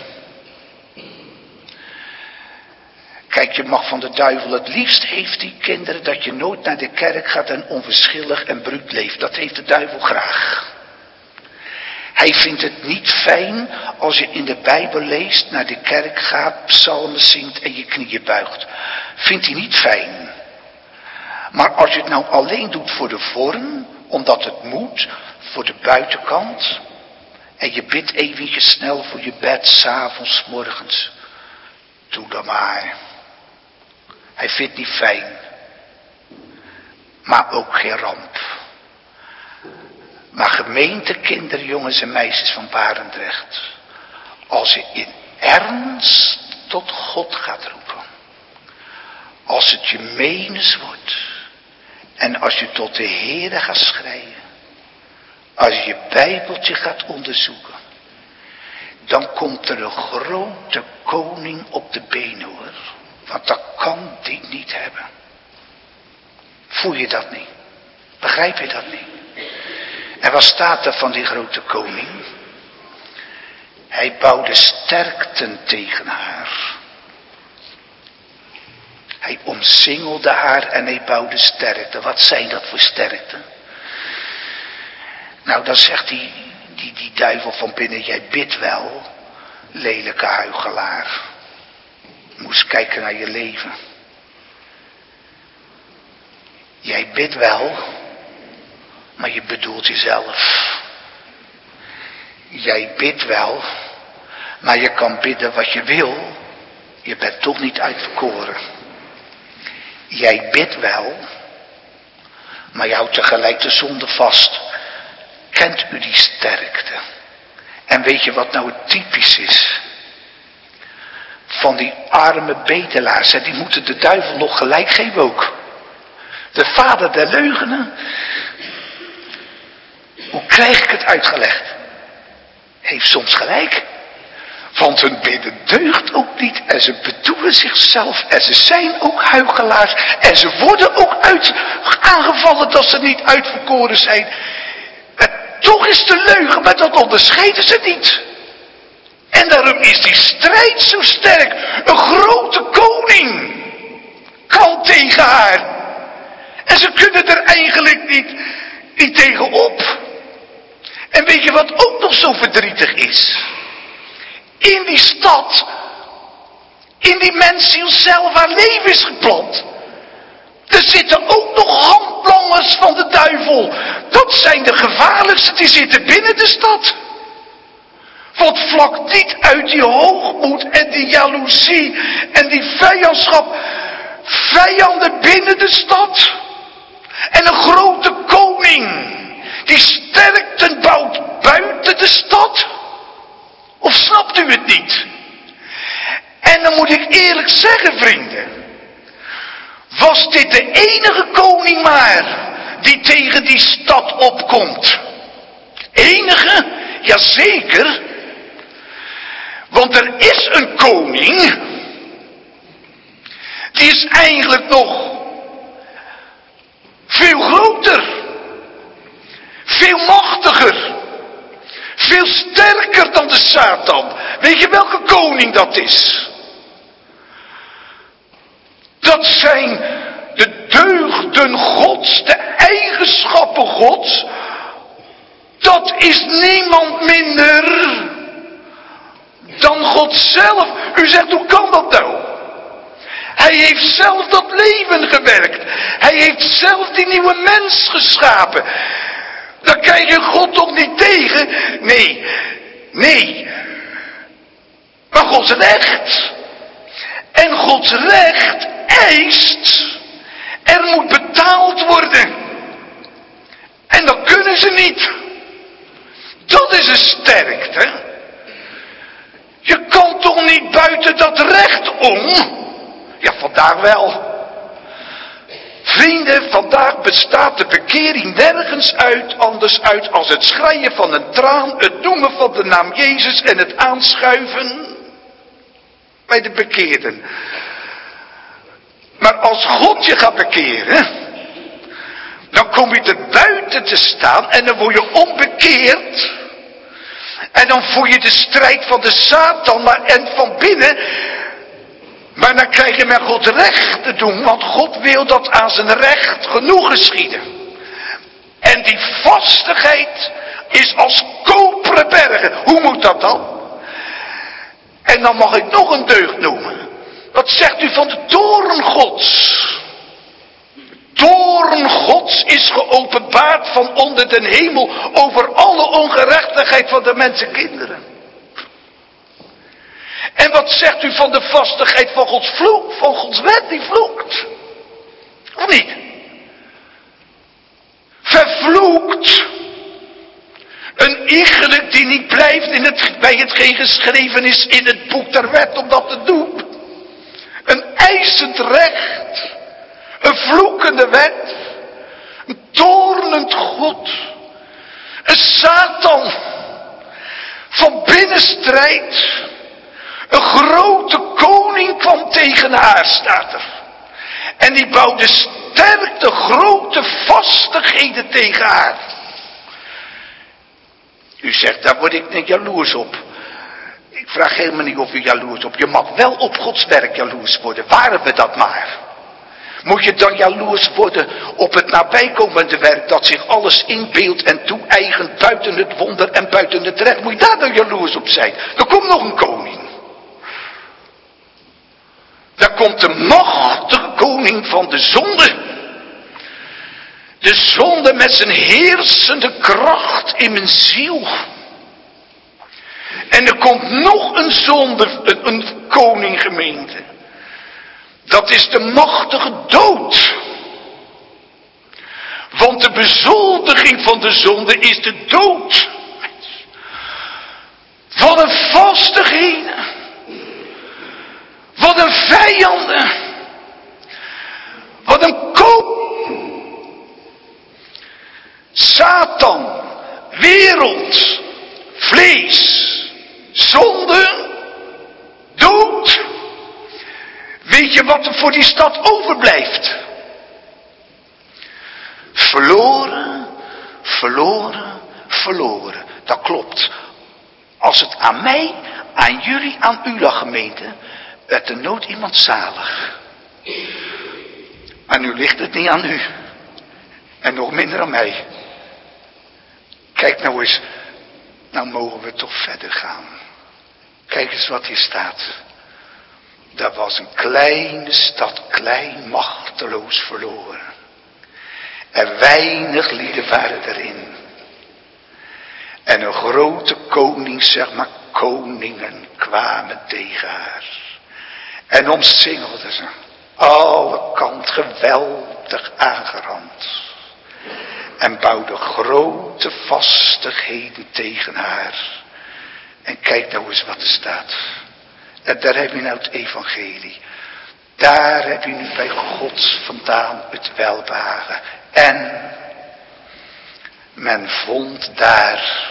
Kijk, je mag van de duivel het liefst heeft die kinderen dat je nooit naar de kerk gaat en onverschillig en bruut leeft. Dat heeft de duivel graag. Hij vindt het niet fijn als je in de Bijbel leest, naar de kerk gaat, psalmen zingt en je knieën buigt. Vindt hij niet fijn. Maar als je het nou alleen doet voor de vorm, omdat het moet, voor de buitenkant, en je bidt eventjes snel voor je bed, 's avonds, 's morgens, doe dat maar. Hij vindt het niet fijn. Maar ook geen ramp. Maar gemeentekinderen, jongens en meisjes van Barendrecht, als je in ernst tot God gaat roepen, als het je menens wordt, en als je tot de Heere gaat schreien, als je je Bijbeltje gaat onderzoeken, dan komt er een grote koning op de been, hoor. Want dat kan die niet hebben. Voel je dat niet? Begrijp je dat niet? En wat staat er van die grote koning? Hij bouwde sterkten tegen haar. Hij omsingelde haar en hij bouwde sterkten. Wat zijn dat voor sterkten? Nou, dan zegt die, die, die duivel van binnen, jij bidt wel, lelijke huichelaar. Moest kijken naar je leven. Jij bidt wel, maar je bedoelt jezelf. Jij bidt wel, maar je kan bidden wat je wil. Je bent toch niet uitverkoren. Jij bidt wel, maar je houdt tegelijk de zonde vast. Kent u die sterkte? En weet je wat nou het typisch is? Van die arme bedelaars, die moeten de duivel nog gelijk geven ook. De vader der leugenen. Hoe krijg ik het uitgelegd? Heeft soms gelijk. Want hun bidden deugt ook niet. En ze bedoelen zichzelf. En ze zijn ook huichelaars. En ze worden ook uit, aangevallen dat ze niet uitverkoren zijn. En toch is de leugen, maar dat onderscheiden ze niet. En daarom is die strijd zo sterk. Een grote koning kan tegen haar. En ze kunnen er eigenlijk niet, niet tegen op. En weet je wat ook nog zo verdrietig is? In die stad, in die mensziel zelf waar leven is geplant. Er zitten ook nog handlangers van de duivel. Dat zijn de gevaarlijkste, die zitten binnen de stad. Want vlak niet uit die hoogmoed en die jaloezie en die vijandschap. Vijanden binnen de stad. En een grote koning die sterkten bouwt buiten de stad. Of snapt u het niet? En dan moet ik eerlijk zeggen, vrienden. Was dit de enige koning maar die tegen die stad opkomt? Enige? Jazeker. Want er is een koning. Die is eigenlijk nog veel groter. Veel machtiger. Veel sterker dan de Satan. Weet je welke koning dat is? Dat zijn de deugden Gods, de eigenschappen Gods. Dat is niemand minder dan God zelf. U zegt, hoe kan dat nou? Hij heeft zelf dat leven gewerkt. Hij heeft zelf die nieuwe mens geschapen. Dan krijg je God toch niet tegen? Nee, nee. Maar Gods recht. En Gods recht eist. Er moet betaald worden. En dat kunnen ze niet. Dat is een sterkte. Je kan toch niet buiten dat recht om? Ja, vandaag wel. Vrienden, vandaag bestaat de bekering nergens uit, anders uit als het schreien van een traan, het noemen van de naam Jezus en het aanschuiven bij de bekeerden. Maar als God je gaat bekeren, dan kom je er buiten te staan en dan word je onbekeerd. En dan voel je de strijd van de Satan, maar en van binnen. Maar dan krijg je met God recht te doen, want God wil dat aan zijn recht genoeg geschieden. En die vastigheid is als koperen bergen. Hoe moet dat dan? En dan mag ik nog een deugd noemen. Wat zegt u van de toorn Gods? Toorn Gods is geopenbaard van onder den hemel over alle ongerechtigheid van de mensenkinderen. En wat zegt u van de vastigheid van Gods vloek, van Gods wet die vloekt? Of niet? Vervloekt. Een iegelijk die niet blijft in het, bij hetgeen geschreven is in het boek der wet om dat te doen. Een eisend recht. Een vloekende wet. Een toornend God. Een Satan. Van binnenstrijd. Een grote koning kwam tegen haar, staat er. En die bouwde sterke, grote vastigheden tegen haar. U zegt, daar word ik niet jaloers op. Ik vraag helemaal niet of u jaloers op. Je mag wel op Gods werk jaloers worden. Waren we dat maar. Moet je dan jaloers worden op het nabijkomende werk dat zich alles inbeeldt en toe-eigent buiten het wonder en buiten het recht. Moet je daar dan jaloers op zijn? Er komt nog een koning. Daar komt de machtige koning van de zonde. De zonde met zijn heersende kracht in mijn ziel. En er komt nog een zonde, een, een koning gemeente. Dat is de machtige dood. Want de bezoldiging van de zonde is de dood. Wat een vastigheden. Wat een vijanden. Wat een koop. Satan, wereld, vlees, zonde, dood. Weet je wat er voor die stad overblijft? Verloren, verloren, verloren. Dat klopt. Als het aan mij, aan jullie, aan u lag, gemeente, werd er nooit iemand zalig. Maar nu ligt het niet aan u. En nog minder aan mij. Kijk nou eens. Nou mogen we toch verder gaan. Kijk eens wat hier staat. Daar was een kleine stad, klein, machteloos verloren. En weinig lieden waren erin. En een grote koning, zeg maar koningen, kwamen tegen haar. En omsingelden ze. Alle kant geweldig aangerand. En bouwden grote vastigheden tegen haar. En kijk nou eens wat er staat. En daar heb je nou het evangelie. Daar heb je nu bij God vandaan het welbehagen. En men vond daar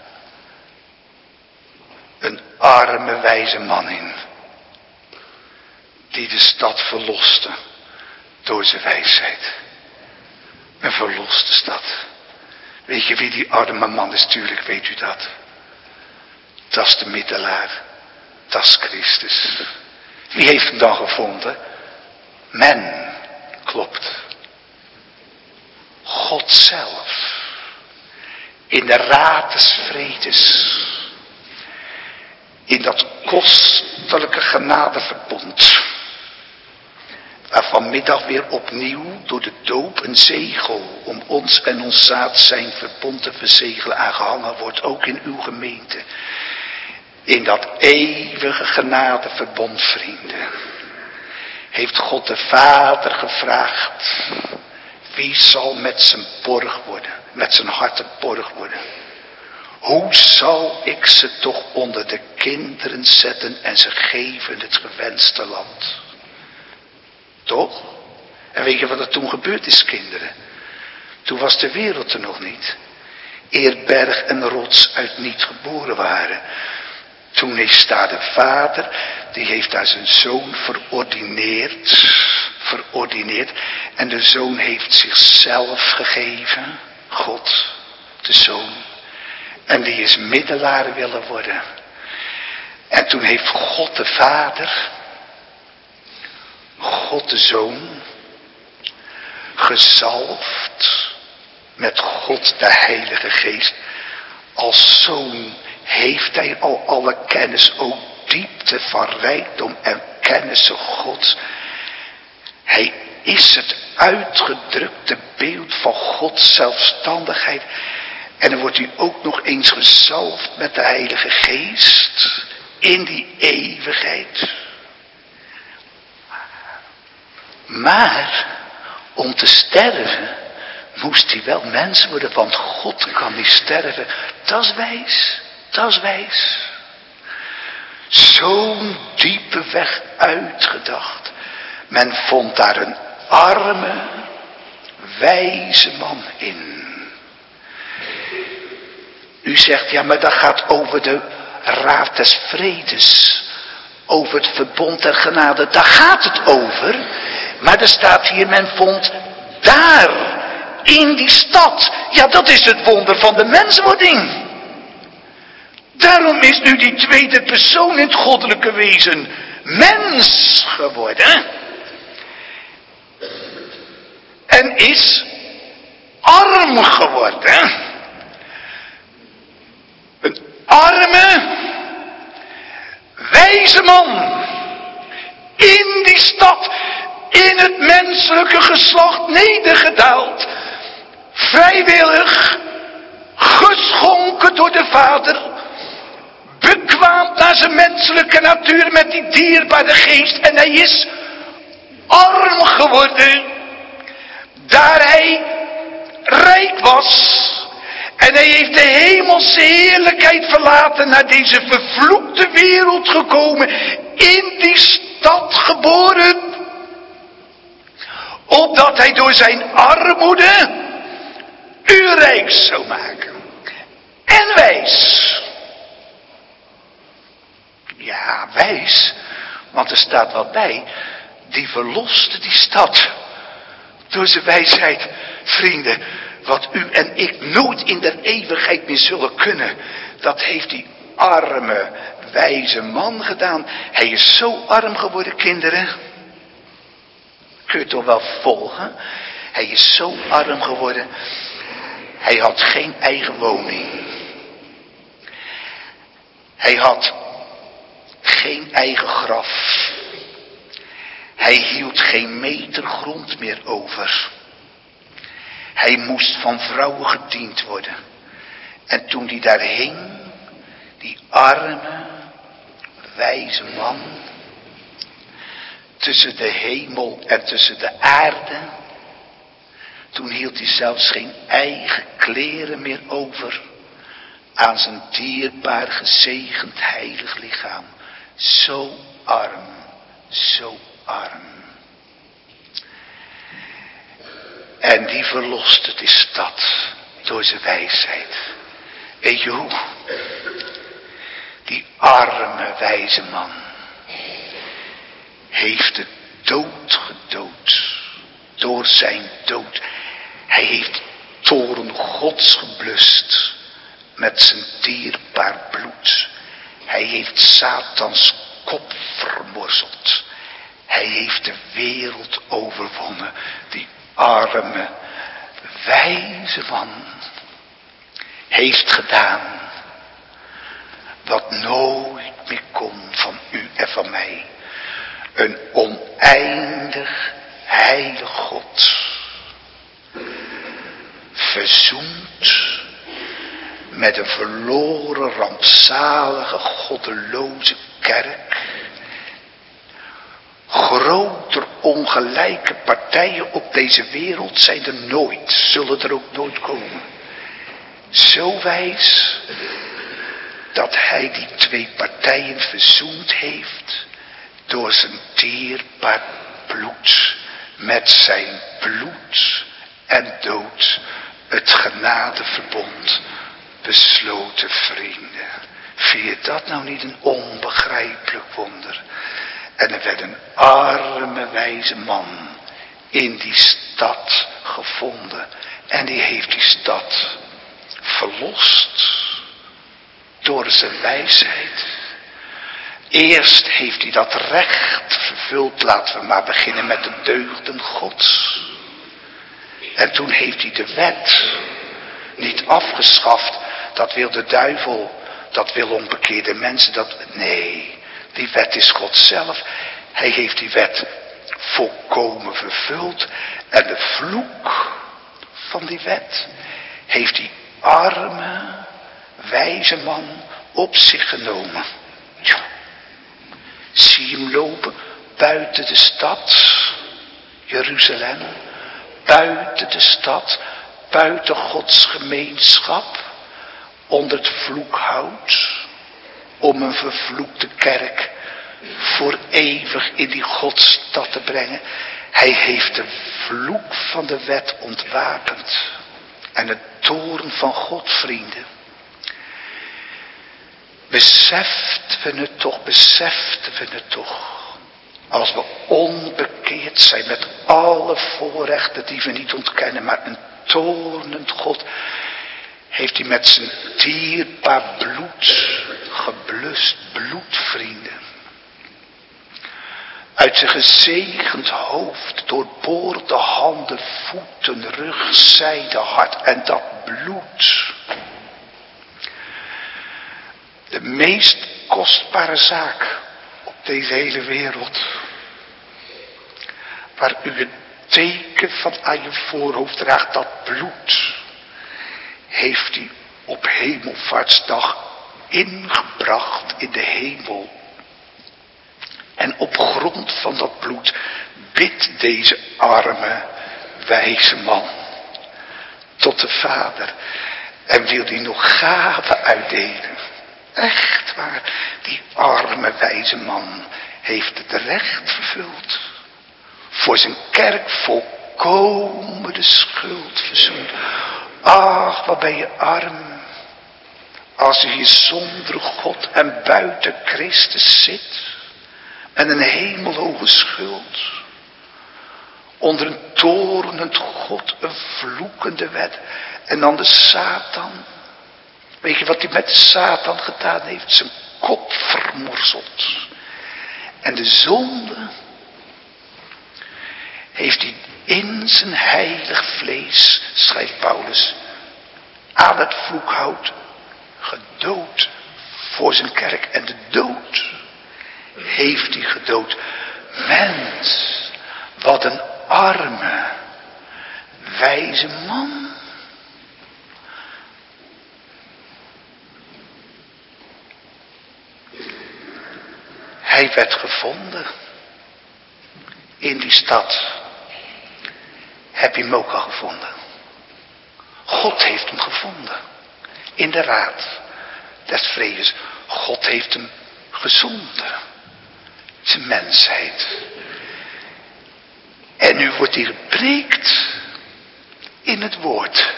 een arme wijze man in. Die de stad verloste door zijn wijsheid. Een verloste stad. Weet je wie die arme man is? Tuurlijk weet u dat. Dat is de middelaar. Dat is Christus. Wie heeft hem dan gevonden? Men, klopt. God zelf. In de raad des vredes. In dat kostelijke genadeverbond. Waar vanmiddag weer opnieuw door de doop een zegel om ons en ons zaad zijn verbond te verzegelen aangehangen wordt. Ook in uw gemeente. In dat eeuwige genadeverbond, vrienden. Heeft God de Vader gevraagd. Wie zal met zijn borg worden. Met zijn hart een borg worden. Hoe zal ik ze toch onder de kinderen zetten en ze geven het gewenste land. Toch? En weet je wat er toen gebeurd is, kinderen? Toen was de wereld er nog niet. Eer berg en rots uit niet geboren waren. Toen is daar de Vader, die heeft daar zijn zoon verordineerd. Verordineerd. En de zoon heeft zichzelf gegeven. God, de zoon. En die is middelaar willen worden. En toen heeft God de Vader, God de Zoon, gezalfd met God de Heilige Geest. Als zoon heeft hij al alle kennis, ook diepte van rijkdom en kennissen Gods. Hij is het uitgedrukte beeld van Gods zelfstandigheid. En dan wordt hij ook nog eens gezalfd met de Heilige Geest in die eeuwigheid. Maar om te sterven moest hij wel mens worden, want God kan niet sterven. Dat is wijs, dat is wijs. Zo'n diepe weg uitgedacht. Men vond daar een arme, wijze man in. U zegt, ja, maar dat gaat over de raad des vredes. Over het verbond der genade. Daar gaat het over. Maar er staat hier, men vond daar, in die stad. Ja, dat is het wonder van de menswording. Daarom is nu die tweede persoon in het goddelijke wezen mens geworden. En is arm geworden. Een arme, wijze man. In die stad, in het menselijke geslacht nedergedaald. Vrijwillig, geschonken door de Vader. Bekwaamd naar zijn menselijke natuur met die dierbare geest. En hij is arm geworden. Daar hij rijk was. En hij heeft de hemelse heerlijkheid verlaten, naar deze vervloekte wereld gekomen. In die stad geboren. Opdat hij door zijn armoede u rijk zou maken. En wijs. Ja, wijs. Want er staat wat bij. Die verloste die stad. Door zijn wijsheid. Vrienden. Wat u en ik nooit in de eeuwigheid meer zullen kunnen. Dat heeft die arme, wijze man gedaan. Hij is zo arm geworden, kinderen. Kun je het toch wel volgen? Hij is zo arm geworden. Hij had geen eigen woning. Hij had geen eigen graf. Hij hield geen meter grond meer over. Hij moest van vrouwen gediend worden. En toen hij daar hing, die arme, wijze man, tussen de hemel en tussen de aarde, toen hield hij zelfs geen eigen kleren meer over aan zijn dierbaar gezegend heilig lichaam. Zo arm, zo arm. En die verloste die stad door zijn wijsheid. Weet je hoe? Die arme wijze man heeft de dood gedood. Door zijn dood. Hij heeft toren Gods geblust met zijn dierbaar bloed. Hij heeft Satans kop vermorzeld. Hij heeft de wereld overwonnen. Die arme, wijze man heeft gedaan wat nooit meer kon van u en van mij. Een oneindig heilig God. Verzoend met een verloren, rampzalige, goddeloze kerk. Groter ongelijke partijen op deze wereld zijn er nooit, zullen er ook nooit komen. Zo wijs dat hij die twee partijen verzoend heeft door zijn dierbaar bloed, met zijn bloed en dood, het genadeverbond besloten, vrienden. Vind je dat nou niet een onbegrijpelijk wonder? En er werd een arme wijze man in die stad gevonden. En die heeft die stad verlost door zijn wijsheid. Eerst heeft hij dat recht vervuld. Laten we maar beginnen met de deugden Gods. En toen heeft hij de wet niet afgeschaft. Dat wil de duivel. Dat wil onbekeerde mensen. Dat, nee, die wet is God zelf. Hij heeft die wet volkomen vervuld. En de vloek van die wet heeft die arme, wijze man op zich genomen. Ja. Zie hem lopen buiten de stad, Jeruzalem, buiten de stad, buiten Gods gemeenschap, onder het vloekhout, om een vervloekte kerk voor eeuwig in die Godsstad te brengen. Hij heeft de vloek van de wet ontwapend en het toorn van God, vrienden. Beseften we het toch, beseften we het toch. Als we onbekeerd zijn met alle voorrechten die we niet ontkennen, maar een toornend God heeft hij met zijn dierbaar bloed geblust, bloed, vrienden. Uit zijn gezegend hoofd, doorboorde handen, voeten, rug, zijde, hart en dat bloed. De meest kostbare zaak op deze hele wereld. Waar u het teken van aan je voorhoofd draagt, dat bloed. Heeft hij op hemelvaartsdag ingebracht in de hemel. En op grond van dat bloed bidt deze arme, wijze man tot de Vader. En wil hij nog gaven uitdelen. Echt waar, die arme, wijze man heeft het recht vervuld. Voor zijn kerk volkomen de schuld verzoend. Ach, wat ben je arm. Als je hier zonder God en buiten Christus zit. En een hemelhoge schuld. Onder een torenend God, een vloekende wet. En dan de Satan. Weet je wat hij met de Satan gedaan heeft? Zijn kop vermorzeld. En de zonde heeft hij in zijn heilig vlees, schrijft Paulus, aan het vloekhout gedood voor zijn kerk. En de dood heeft hij gedood. Mens, wat een arme, wijze man. Hij werd gevonden in die stad. Heb je hem ook al gevonden? God heeft hem gevonden. In de raad des vredes. God heeft hem gezonden. Zijn mensheid. En nu wordt hij gepreekt in het woord.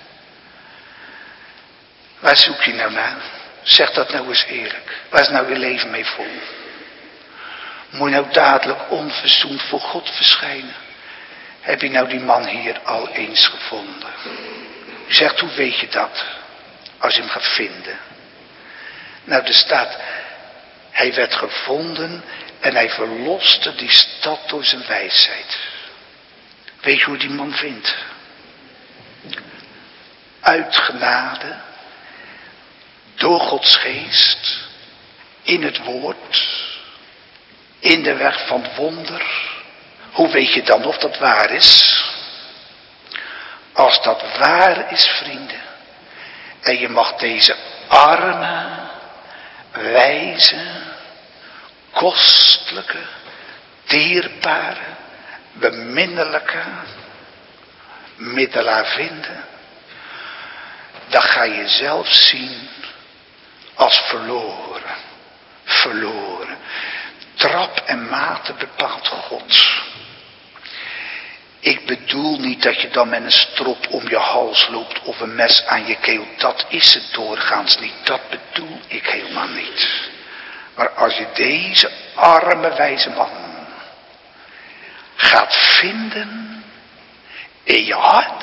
Waar zoek je nou naar? Zeg dat nou eens eerlijk. Waar is nou je leven mee vol? Moet je nou dadelijk onverzoend voor God verschijnen? Heb je nou die man hier al eens gevonden? U zegt, hoe weet je dat? Als je hem gaat vinden. Nou, er staat, hij werd gevonden En hij verloste die stad door zijn wijsheid. Weet je hoe die man vindt? Uit genade, door Gods geest, in het woord, in de weg van wonder. Hoe weet je dan of dat waar is? Als dat waar is, vrienden, en je mag deze arme, wijze, kostelijke, dierbare, beminnelijke middelaar vinden, dan ga je zelf zien als verloren, verloren. Trap en mate bepaalt God. Ik bedoel niet dat je dan met een strop om je hals loopt of een mes aan je keel. Dat is het doorgaans niet. Dat bedoel ik helemaal niet. Maar als je deze arme wijze man gaat vinden in je hart,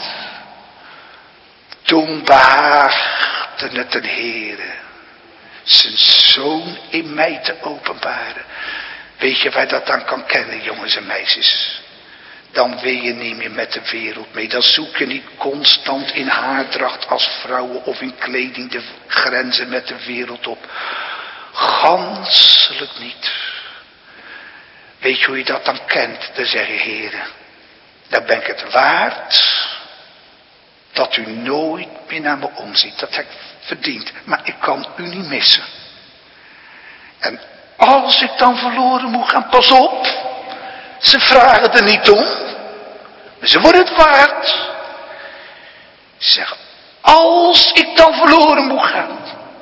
toen behaagde het de Heere zijn zoon in mij te openbaren. Weet je waar dat dan kan kennen, jongens en meisjes? Dan wil je niet meer met de wereld mee. Dan zoek je niet constant in haardracht als vrouwen of in kleding de grenzen met de wereld op. Ganselijk niet. Weet je hoe je dat dan kent? Dan zeg je, Heere, dan ben ik het waard dat u nooit meer naar me omziet. Dat heb ik verdiend. Maar ik kan u niet missen. En als ik dan verloren moet gaan, pas op. Ze vragen er niet om. Maar ze worden het waard. Ze zeggen, als ik dan verloren moet gaan,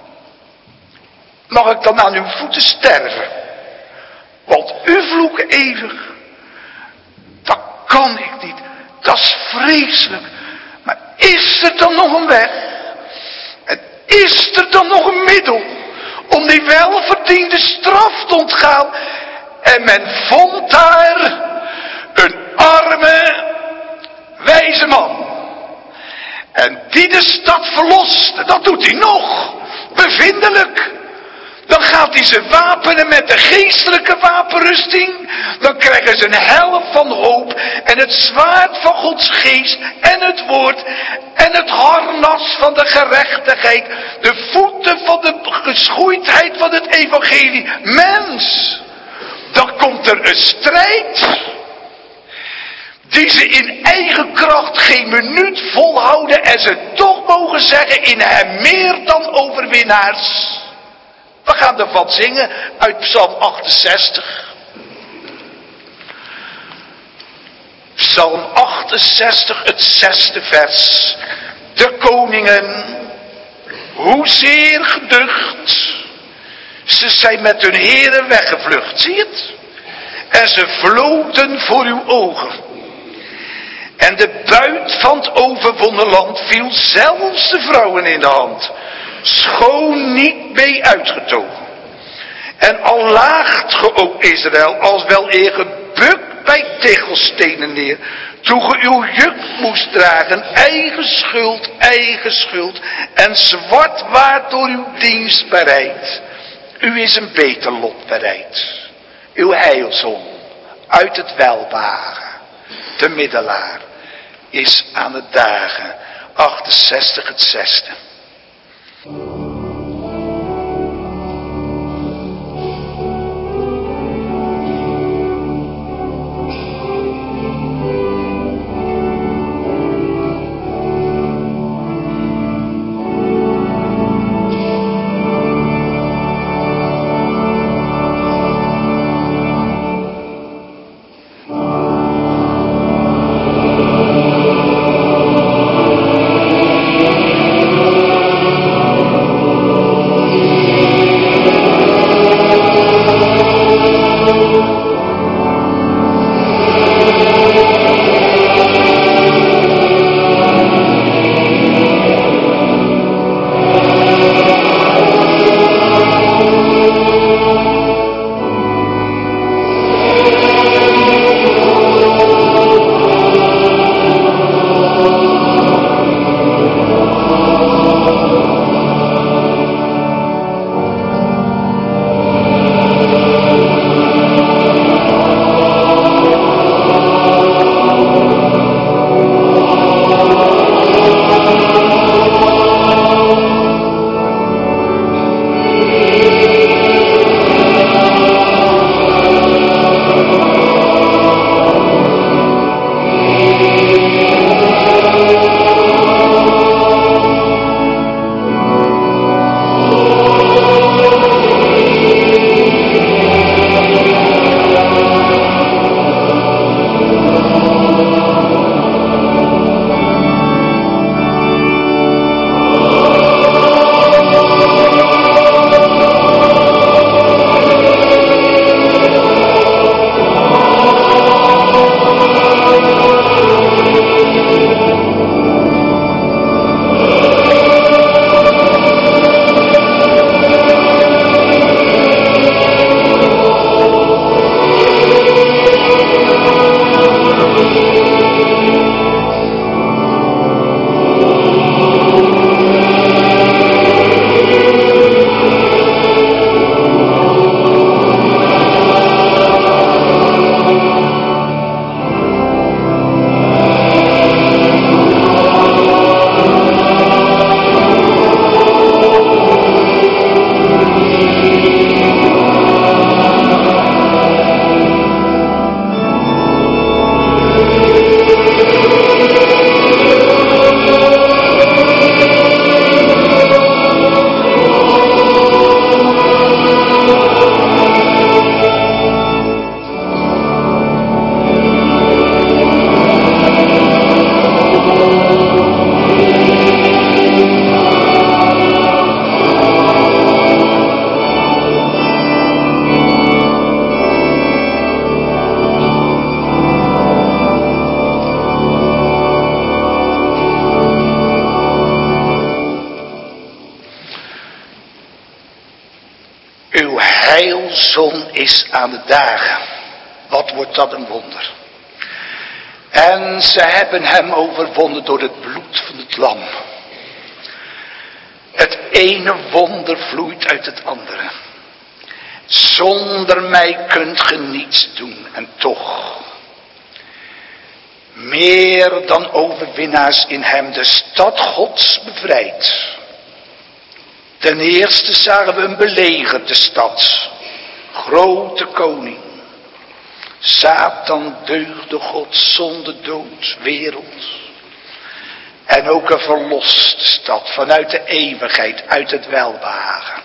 mag ik dan aan uw voeten sterven? Want u vloeken eeuwig. Dat kan ik niet. Dat is vreselijk. Maar is er dan nog een weg? En is er dan nog een middel om die welverdiende straf te ontgaan? En men vond daar een arme, wijze man. En die de stad verloste. Dat doet hij nog. Bevindelijk. Dan gaat hij ze wapenen met de geestelijke wapenrusting. Dan krijgen ze een helm van hoop. En het zwaard van Gods geest. En het woord. En het harnas van de gerechtigheid. De voeten van de geschoeidheid van het evangelie. Mens. Dan komt er een strijd. Die ze in eigen kracht geen minuut volhouden. En ze toch mogen zeggen in hem meer dan overwinnaars. We gaan ervan zingen uit Psalm achtenzestig. Psalm achtenzestig, het zesde vers. De koningen, hoezeer geducht, ze zijn met hun heren weggevlucht. Zie je het? En ze vloden voor uw ogen. En de buit van het overwonnen land viel zelfs de vrouwen in de hand. Schoon niet mee uitgetogen. En al laagt ge, o Israël, als wel eer gebukt bij tegelstenen neer. Toen ge uw juk moest dragen, eigen schuld, eigen schuld. En zwart waard door uw dienst bereid. U is een beter lot bereid. Uw heilzon uit het welbehagen. De middelaar is aan het dagen. achtenzestig, het zesde. Thank you. heilzon is aan de dagen. Wat wordt dat een wonder. En ze hebben hem overwonnen door het bloed van het lam. Het ene wonder vloeit uit het andere. Zonder mij kunt ge niets doen. En toch. Meer dan overwinnaars in hem de stad Gods bevrijd. Ten eerste zagen we een belegerde stad. Grote koning. Satan deugde God zonde dood wereld. En ook een verloste stad vanuit de eeuwigheid, uit het welbehagen.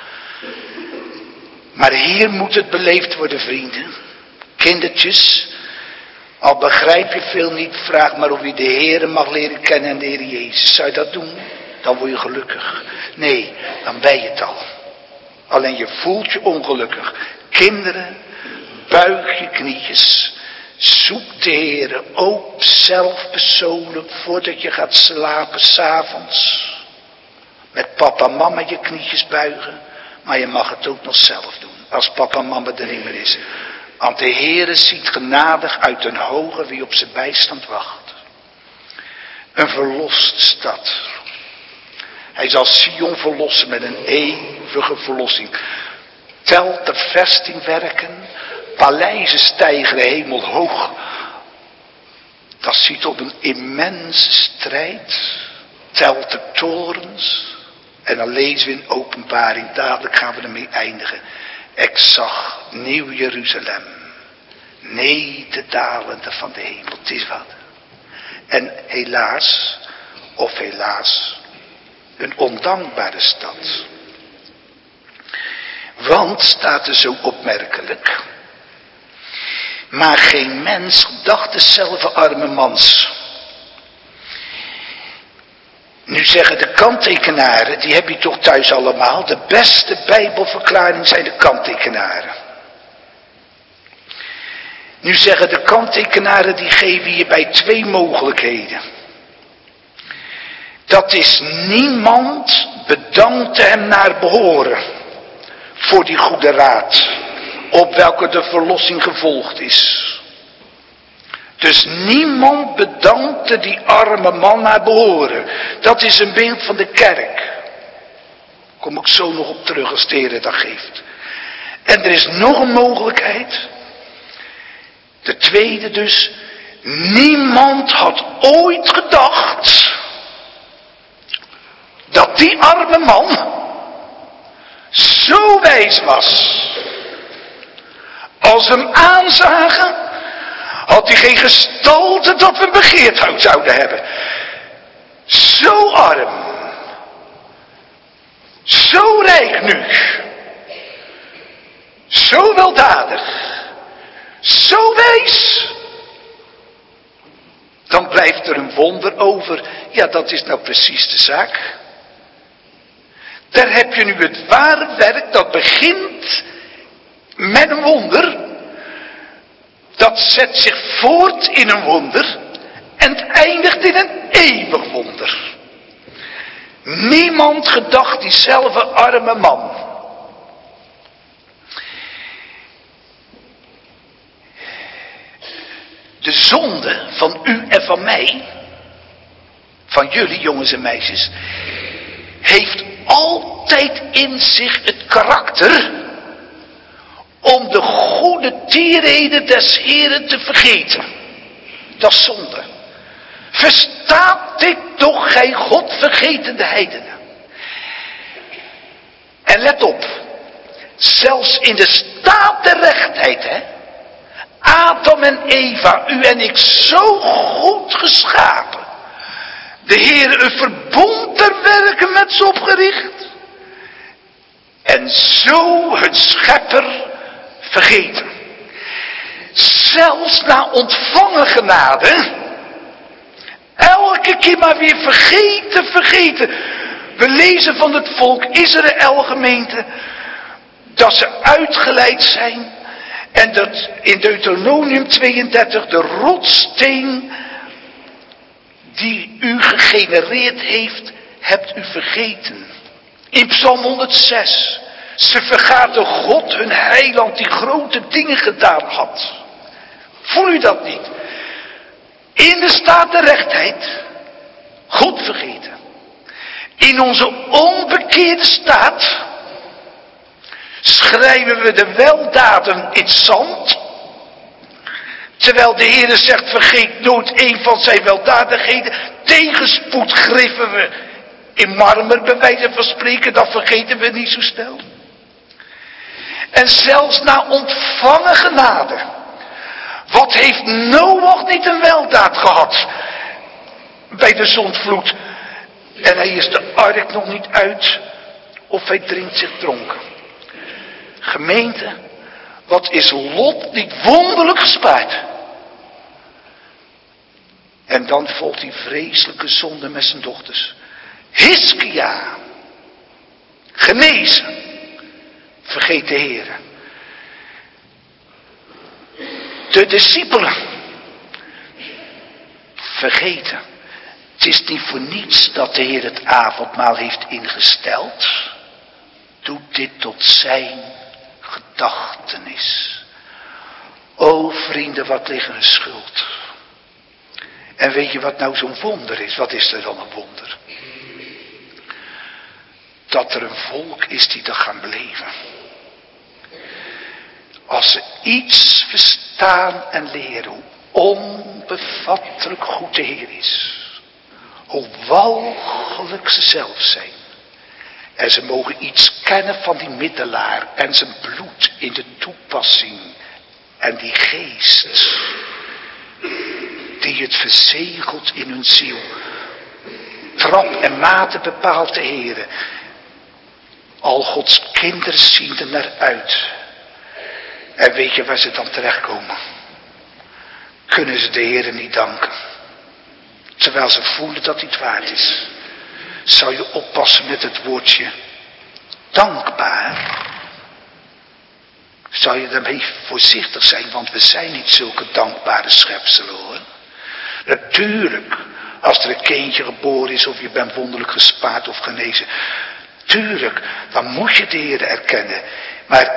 Maar hier moet het beleefd worden, vrienden. Kindertjes, al begrijp je veel niet, vraag maar of je de Heere mag leren kennen en de Heer Jezus. Zou je dat doen? Dan word je gelukkig. Nee, dan ben je het al. Alleen je voelt je ongelukkig. Kinderen, buig je knietjes. Zoek de Heere ook zelf persoonlijk voordat je gaat slapen 's avonds. Met papa en mama je knietjes buigen. Maar je mag het ook nog zelf doen. Als papa en mama er niet meer is. Want de Heere ziet genadig uit den hoge wie op zijn bijstand wacht. Een verlost stad. Hij zal Sion verlossen met een eeuwige verlossing. Telt de vestingwerken. Paleizen stijgen de hemel hoog. Dat ziet op een immense strijd. Telt de torens. En dan lezen we in Openbaring. Dadelijk gaan we ermee eindigen. Ik zag Nieuw Jeruzalem. Nederdalende van de hemel. Het is wat. En helaas. Of helaas. Een ondankbare stad. Want staat er zo opmerkelijk. Maar geen mens gedacht dezelfde arme mans. Nu zeggen de kanttekenaren, die heb je toch thuis allemaal. De beste bijbelverklaring zijn de kanttekenaren. Nu zeggen de kanttekenaren, die geven je bij twee mogelijkheden. Dat is niemand bedankte hem naar behoren. Voor die goede raad. Op welke de verlossing gevolgd is. Dus niemand bedankte die arme man naar behoren. Dat is een beeld van de kerk. Kom ik zo nog op terug als de Heer dat geeft. En er is nog een mogelijkheid. De tweede dus. Niemand had ooit gedacht. Dat die arme man. Zo wijs was. Als we hem aanzagen. Had hij geen gestalte dat we begeerd zouden hebben. Zo arm. Zo rijk nu. Zo weldadig. Zo wijs. Dan blijft er een wonder over. Ja, dat is nou precies de zaak. Daar heb je nu het ware werk. Dat begint met een wonder. Dat zet zich voort in een wonder. En het eindigt in een eeuwig wonder. Niemand gedacht diezelfde arme man. De zonde van u en van mij. Van jullie jongens en meisjes. Heeft altijd in zich het karakter. Om de goede tierheden des Heren te vergeten. Dat is zonde. Verstaat dit toch, gij godvergetende heidenen. En let op. Zelfs in de staat der rechtheid, hè. Adam en Eva, u en ik, zo goed geschapen. De Heer een verbond ter werken met ze opgericht. En zo het schepper vergeten. Zelfs na ontvangen genade. Elke keer maar weer vergeten, vergeten. We lezen van het volk Israël gemeente. Dat ze uitgeleid zijn. En dat in Deuteronomium tweeëndertig de rotssteen die u gegenereerd heeft, hebt u vergeten. In Psalm honderdzes. Ze vergaten God, hun heiland, die grote dingen gedaan had. Voel u dat niet? In de staat der rechtheid, God vergeten. In onze onbekeerde staat schrijven we de weldaden in zand. Terwijl de Heer zegt, vergeet nooit een van zijn weldadigheden. Tegenspoed griffen we in marmer, bij wijze van spreken, dat vergeten we niet zo snel. En zelfs na ontvangen genade. Wat heeft Noach niet een weldaad gehad bij de zondvloed? En hij is de ark nog niet uit of hij drinkt zich dronken. Gemeente, wat is Lot niet wonderlijk gespaard? En dan volgt die vreselijke zonde met zijn dochters. Hiskia, genezen, vergeet de Heer. De discipelen, vergeten. Het is niet voor niets dat de Heer het avondmaal heeft ingesteld. Doe dit tot zijn gedachtenis. O vrienden, wat liggen een schuld. En weet je wat nou zo'n wonder is? Wat is er dan een wonder? Dat er een volk is die dat gaan beleven. Als ze iets verstaan en leren hoe onbevattelijk goed de Heer is. Hoe walgelijk ze zelf zijn. En ze mogen iets kennen van die middelaar en zijn bloed in de toepassing. En die geest die het verzegelt in hun ziel. Trap en mate bepaalt de Heer. Al Gods kinderen zien er naar uit. En weet je waar ze dan terechtkomen? Kunnen ze de Heer niet danken. Terwijl ze voelen dat hij het waard is. Zou je oppassen met het woordje dankbaar. Zou je daarmee voorzichtig zijn, want we zijn niet zulke dankbare schepselen hoor. Natuurlijk, als er een kindje geboren is of je bent wonderlijk gespaard of genezen. Tuurlijk, dan moet je de Heer erkennen. Maar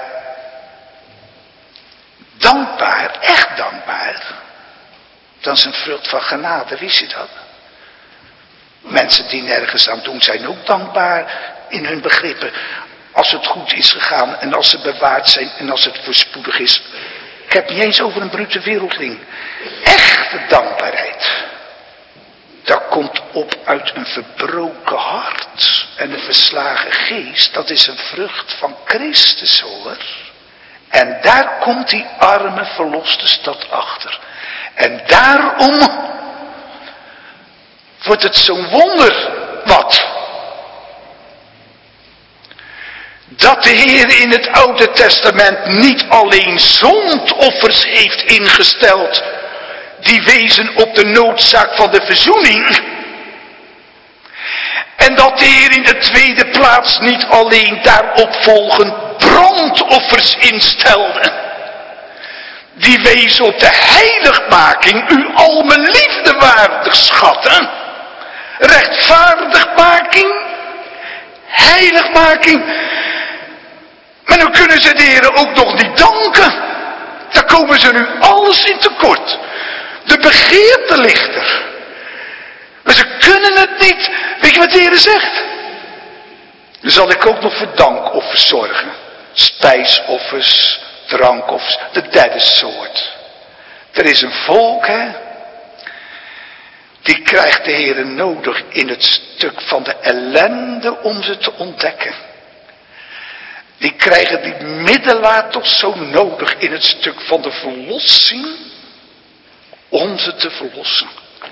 dankbaar, echt dankbaar, dat is een vrucht van genade, wist je dat? Mensen die nergens aan doen zijn ook dankbaar in hun begrippen. Als het goed is gegaan en als ze bewaard zijn en als het voorspoedig is. Ik heb niet eens over een brute wereldling. Echte dankbaarheid. Dat komt op uit een verbroken hart en een verslagen geest. Dat is een vrucht van Christus hoor. En daar komt die arme verloste stad achter. En daarom wordt het zo'n wonder. Wat? Dat de Heer in het Oude Testament niet alleen zondoffers heeft ingesteld. Die wezen op de noodzaak van de verzoening. En dat de Heer in de tweede plaats niet alleen daarop volgend brandoffers instelde. Die wezen op de heiligmaking, u al mijn liefde waardig schatten. Rechtvaardigmaking, heiligmaking. Maar dan kunnen ze de Heer ook nog niet danken. Daar komen ze nu alles in tekort. De begeerte ligt er. Maar ze kunnen het niet. Weet je wat de Heer zegt? Dan zal ik ook nog voor dankoffers zorgen. Spijsoffers, drankoffers, de derde soort. Er is een volk, hè. Die krijgt de Heer nodig in het stuk van de ellende om ze te ontdekken. Die krijgen die middelaar toch zo nodig in het stuk van de verlossing. Om ze te verlossen.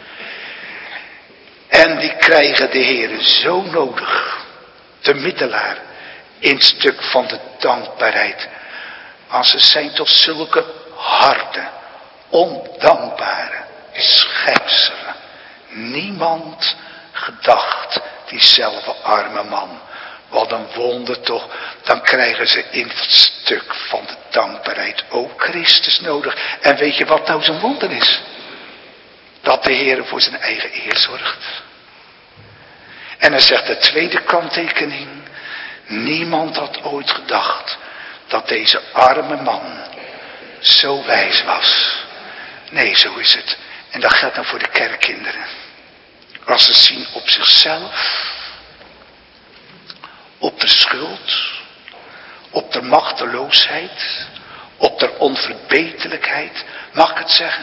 En die krijgen de Heer zo nodig. De middelaar. In het stuk van de dankbaarheid. Als ze zijn toch zulke harde, ondankbare schepselen. Niemand gedacht diezelfde arme man. Wat een wonder toch. Dan krijgen ze in het stuk van de dankbaarheid ook Christus nodig. En weet je wat nou zo'n wonder is? Dat de Heer voor zijn eigen eer zorgt. En dan zegt de tweede kanttekening. Niemand had ooit gedacht dat deze arme man zo wijs was. Nee, zo is het. En dat geldt dan voor de kerkkinderen. Als ze zien op zichzelf, op de schuld, op de machteloosheid, op de onverbeterlijkheid, mag ik het zeggen?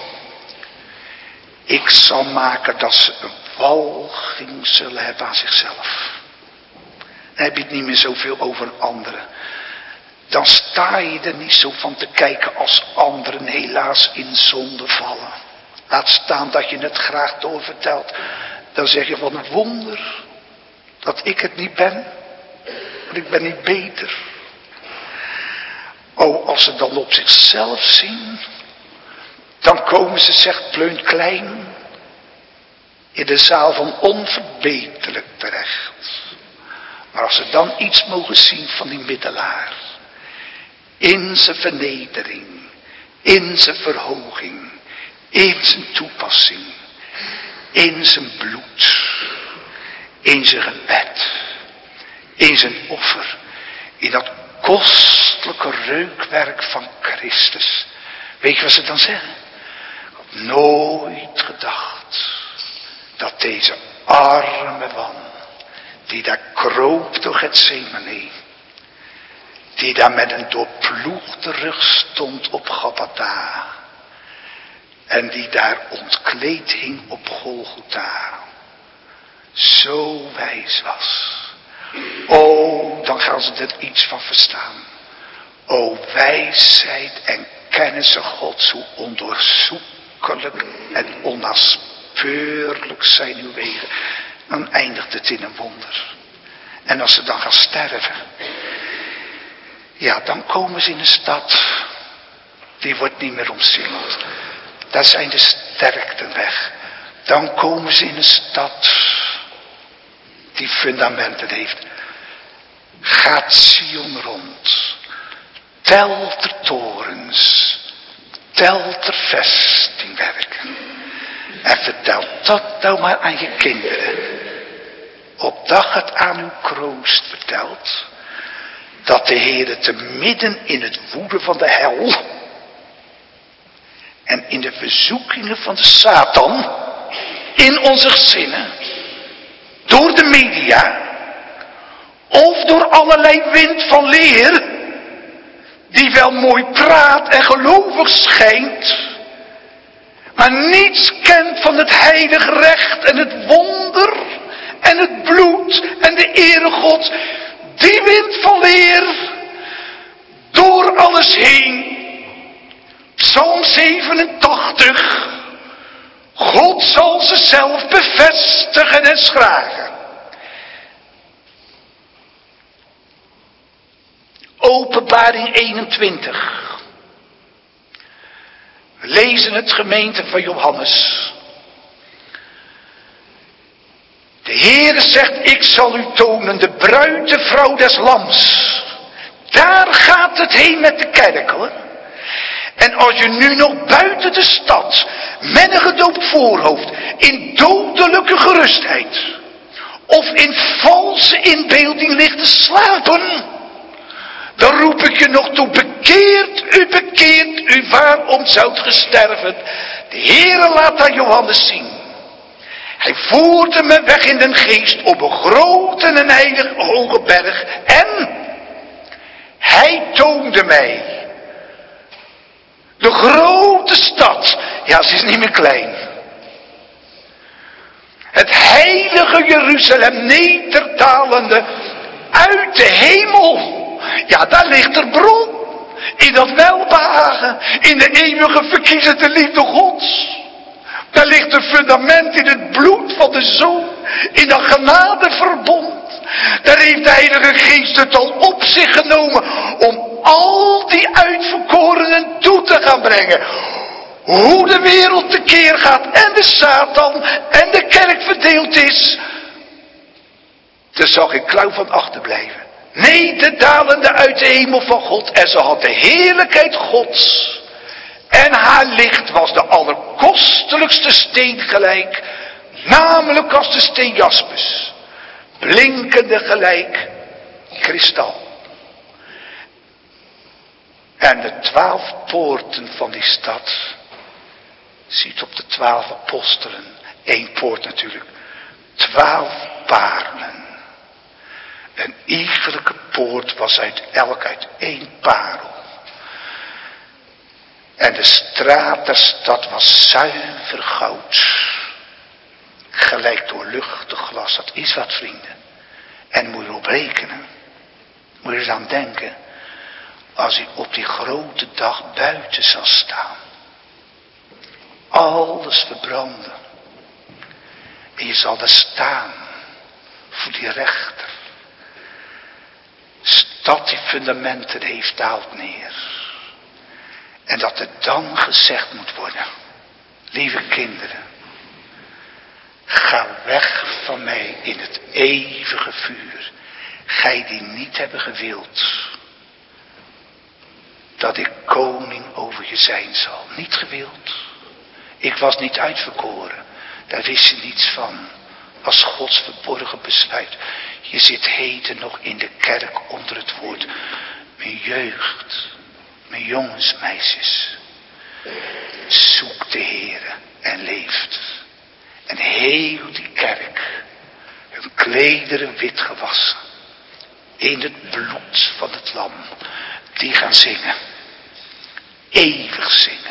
Ik zal maken dat ze een walging zullen hebben aan zichzelf. Dan heb je het niet meer zoveel over anderen. Dan sta je er niet zo van te kijken als anderen helaas in zonde vallen. Laat staan dat je het graag doorvertelt. Dan zeg je, wat een wonder dat ik het niet ben. Want ik ben niet beter. Oh, als ze dan op zichzelf zien, dan komen ze, zegt Pleun Klein, in de zaal van onverbeterlijk terecht. Maar als ze dan iets mogen zien van die middelaar, in zijn vernedering, in zijn verhoging, in zijn toepassing, in zijn bloed, in zijn gebed, in zijn offer, in dat kostelijke reukwerk van Christus. Weet je wat ze dan zeggen? Ik had nooit gedacht dat deze arme man, die daar kroop door Getsemane, die daar met een doorploegde rug stond op Gabbatha, en die daar ontkleed hing op Golgotha, zo wijs was. O, dan gaan ze er iets van verstaan. O, wijsheid en kennis Gods, hoe ondoorzoekelijk en onnaspeurlijk zijn uw wegen. Dan eindigt het in een wonder. En als ze dan gaan sterven, ja, dan komen ze in een stad, die wordt niet meer omsingeld. Daar zijn de sterkten weg. Dan komen ze in een stad die fundamenten heeft. Gaat Sion rond. Telt er torens. Telt er vestingwerken. En vertel dat nou maar aan je kinderen. Opdat het aan uw kroost vertelt. Dat de Heer te midden in het woede van de hel. En in de verzoekingen van de Satan. In onze gezinnen. Door de media. Of door allerlei wind van leer. Die wel mooi praat en gelovig schijnt. Maar niets kent van het heilig recht en het wonder. En het bloed en de ere Gods. Die wind van leer. Door alles heen. Psalm zevenentachtig. God zal ze zelf bevestigen en schragen. Openbaring eenentwintig. We lezen het gemeente van Johannes. De Heere zegt, ik zal u tonen de bruid, de vrouw des lams. Daar gaat het heen met de kerk, hoor. En als je nu nog buiten de stad, met een gedoopt voorhoofd, in dodelijke gerustheid, of in valse inbeelding ligt te slapen, dan roep ik je nog toe, bekeert u, bekeert u, waarom zoudt ge sterven? De Heere laat aan Johannes zien. Hij voerde me weg in den geest op een grote en heilige hoge berg. En hij toonde mij de grote stad. Ja, ze is niet meer klein. Het heilige Jeruzalem nederdalende uit de hemel. Ja, daar ligt er bron. In dat welbehagen. In de eeuwige verkiezende liefde Gods. Daar ligt een fundament in het bloed van de Zoon. In dat genadeverbond. Daar heeft de Heilige Geest het al op zich genomen. Om al die uitverkorenen toe te gaan brengen. Hoe de wereld tekeer gaat. En de Satan. En de kerk verdeeld is. Er zal geen klauw van achterblijven. Nederdalende uit de hemel van God. En ze had de heerlijkheid Gods. En haar licht was de allerkostelijkste steen gelijk. Namelijk als de steen jaspis. Blinkende gelijk kristal. En de twaalf poorten van die stad ziet op de twaalf apostelen, één poort natuurlijk, twaalf parelen. Een iegelijke poort was uit elk uit één parel. En de straat der stad was zuiver goud. Gelijk doorluchtig glas. Dat is wat, vrienden. En moet je erop rekenen. Moet je er aan denken. Als u op die grote dag buiten zal staan. Alles verbranden. En je zal daar staan. Voor die rechter. Stad die fundamenten heeft, daalt neer. En dat er dan gezegd moet worden. Lieve kinderen. Ga weg van mij in het eeuwige vuur. Gij die niet hebben gewild. Dat ik koning over je zijn zal. Niet gewild. Ik was niet uitverkoren. Daar wist je niets van. Als Gods verborgen besluit. Je zit heden nog in de kerk onder het woord. Mijn jeugd. Mijn jongens, meisjes. Zoek de Heere en leeft. En heel die kerk. Hun klederen wit gewassen. In het bloed van het lam. Die gaan zingen. Eeuwig zingen.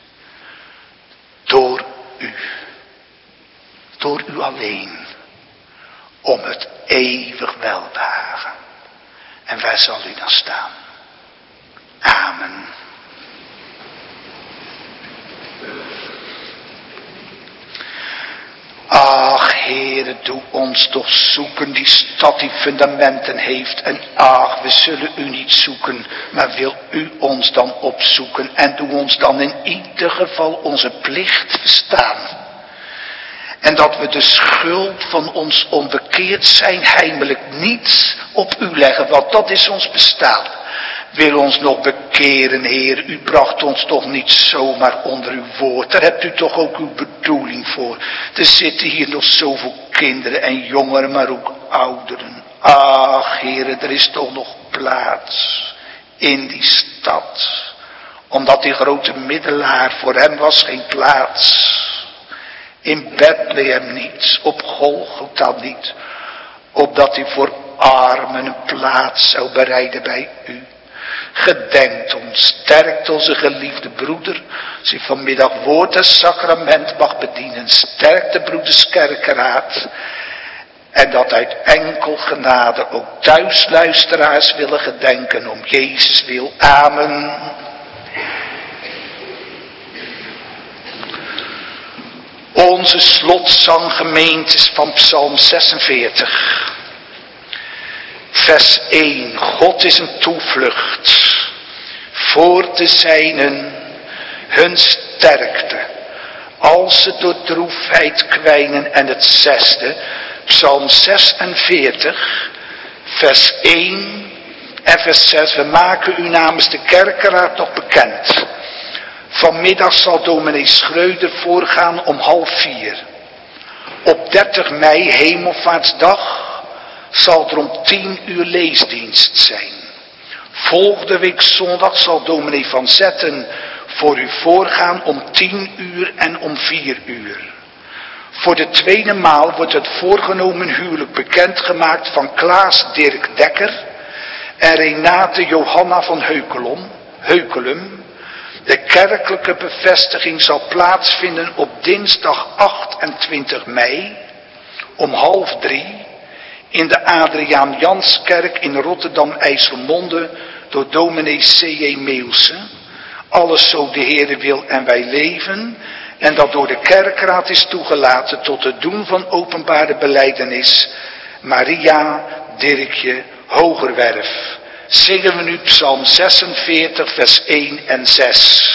Door u. Door u alleen. Om het eeuwig welbehagen. En waar zal u dan staan? Amen. Ach, Heere, doe ons toch zoeken, die stad die fundamenten heeft. En ach, we zullen u niet zoeken, maar wil u ons dan opzoeken. En doe ons dan in ieder geval onze plicht verstaan. En dat we de schuld van ons onbekeerd zijn heimelijk niet op u leggen, want dat is ons bestaan. Wil ons nog bekeren, Heer, u bracht ons toch niet zomaar onder uw woord. Daar hebt u toch ook uw bedoeling voor. Er zitten hier nog zoveel kinderen en jongeren, maar ook ouderen. Ach, Heer, er is toch nog plaats in die stad. Omdat die grote middelaar, voor hem was geen plaats. In Bethlehem niet, op Golgotha niet. Opdat hij voor armen een plaats zou bereiden bij u. Gedenkt ons, sterkt onze geliefde broeder. Als hij vanmiddag woord en sacrament mag bedienen. Sterkt de broeders kerkeraad. En dat uit enkel genade ook thuisluisteraars willen gedenken om Jezus wil. Amen. Onze slotzang gemeentes van Psalm zesenveertig. Vers één. God is een toevlucht voor de zijnen hun sterkte. Als ze door droefheid kwijnen. En het zesde. Psalm zesenveertig. Vers één en vers zes. We maken u namens de kerkeraad nog bekend. Vanmiddag zal dominee Schreuder voorgaan om half vier. Op dertig mei, hemelvaartsdag, zal er om tien uur leesdienst zijn. Volgende week zondag zal dominee Van Zetten voor u voorgaan om tien uur en om vier uur. Voor de tweede maal wordt het voorgenomen huwelijk bekendgemaakt van Klaas Dirk Dekker en Renate Johanna van Heukelom, Heukelum. De kerkelijke bevestiging zal plaatsvinden op dinsdag achtentwintig mei om half drie in de Adriaan Janskerk in Rotterdam-IJsselmonde door dominee C J Meelse. Alles zo de Heere wil en wij leven en dat door de kerkraad is toegelaten tot het doen van openbare belijdenis. Maria Dirkje Hogerwerf. Zingen we nu Psalm zesenveertig vers één en zes.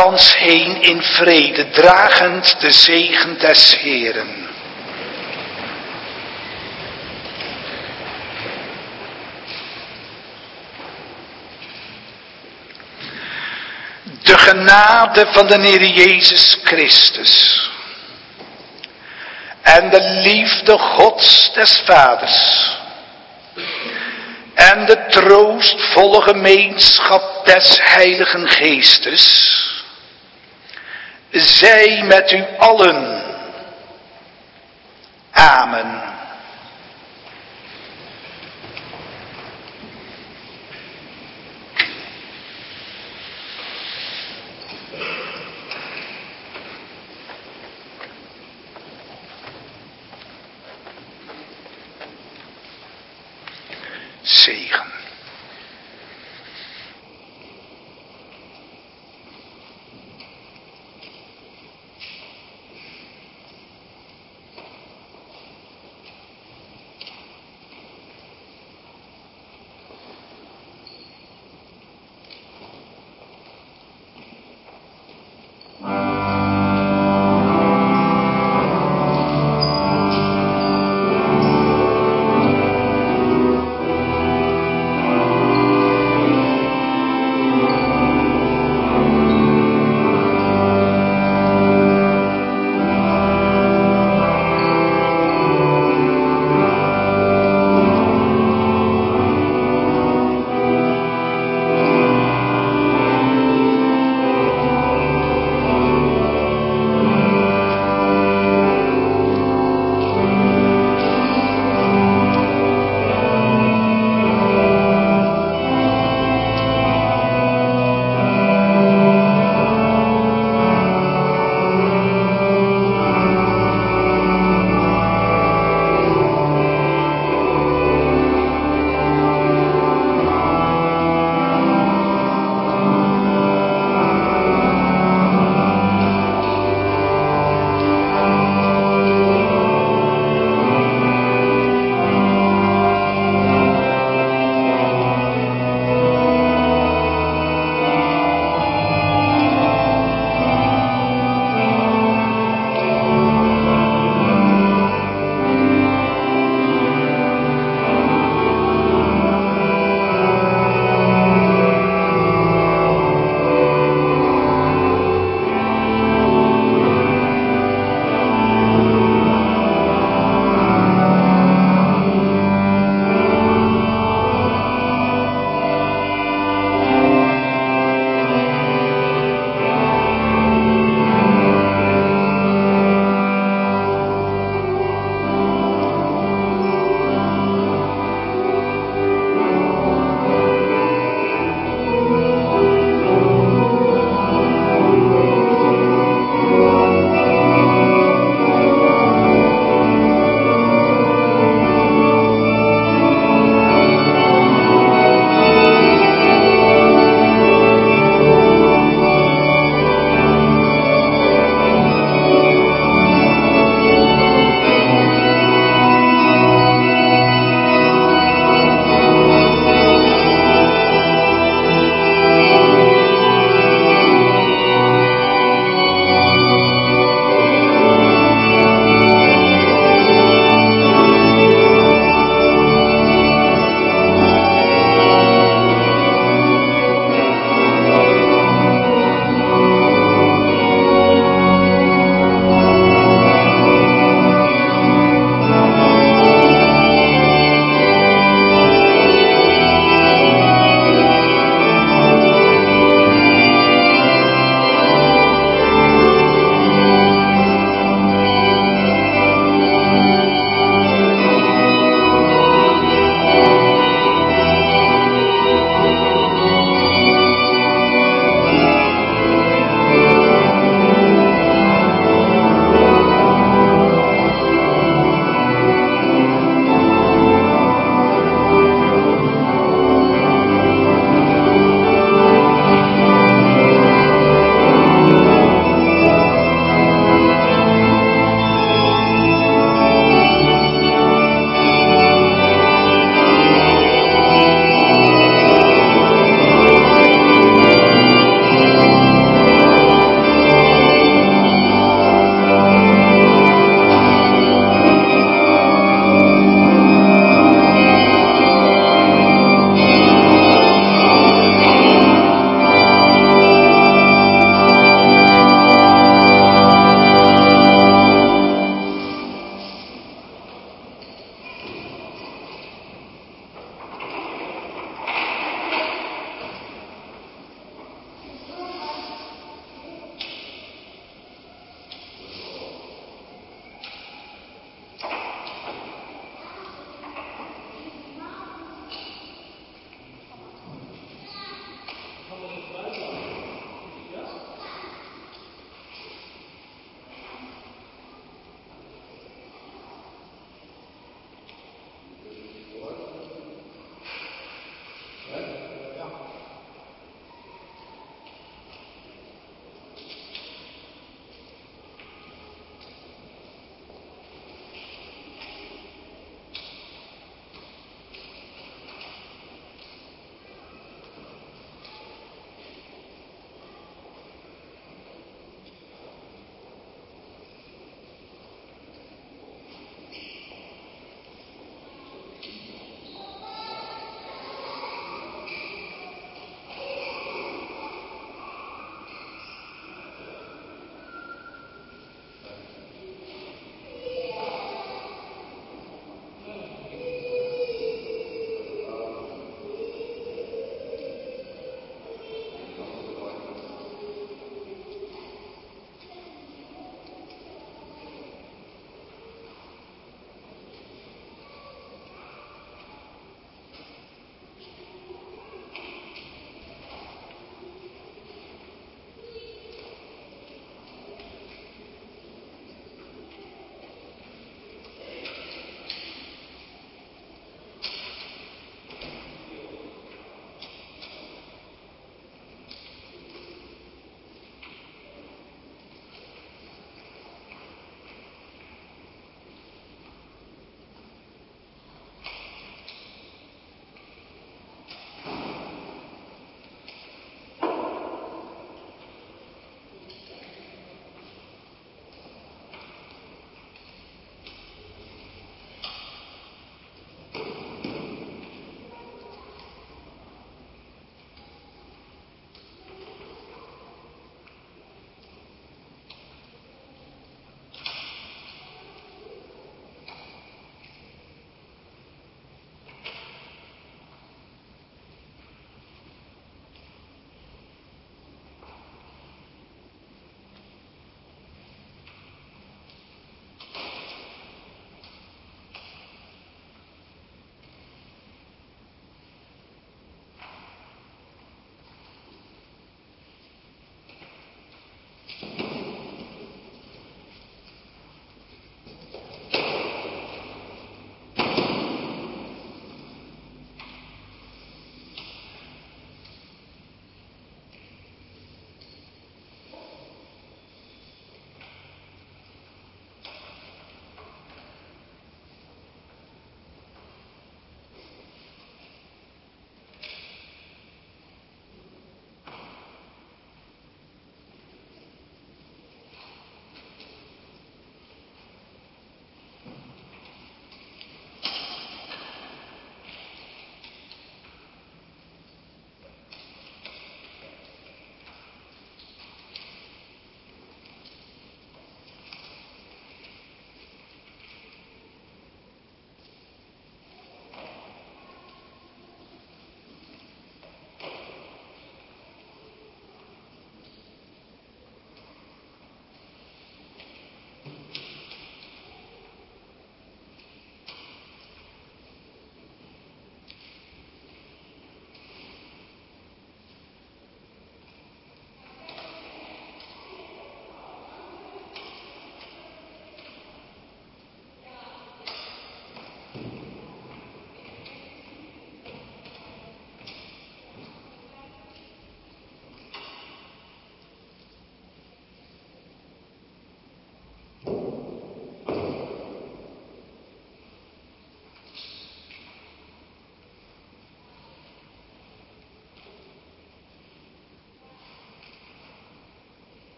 thans heen in vrede, dragend de zegen des Heeren. De genade van de Heer Jezus Christus en de liefde Gods des Vaders en de troostvolle gemeenschap des Heiligen Geestes zij met u allen. Amen. Zegen.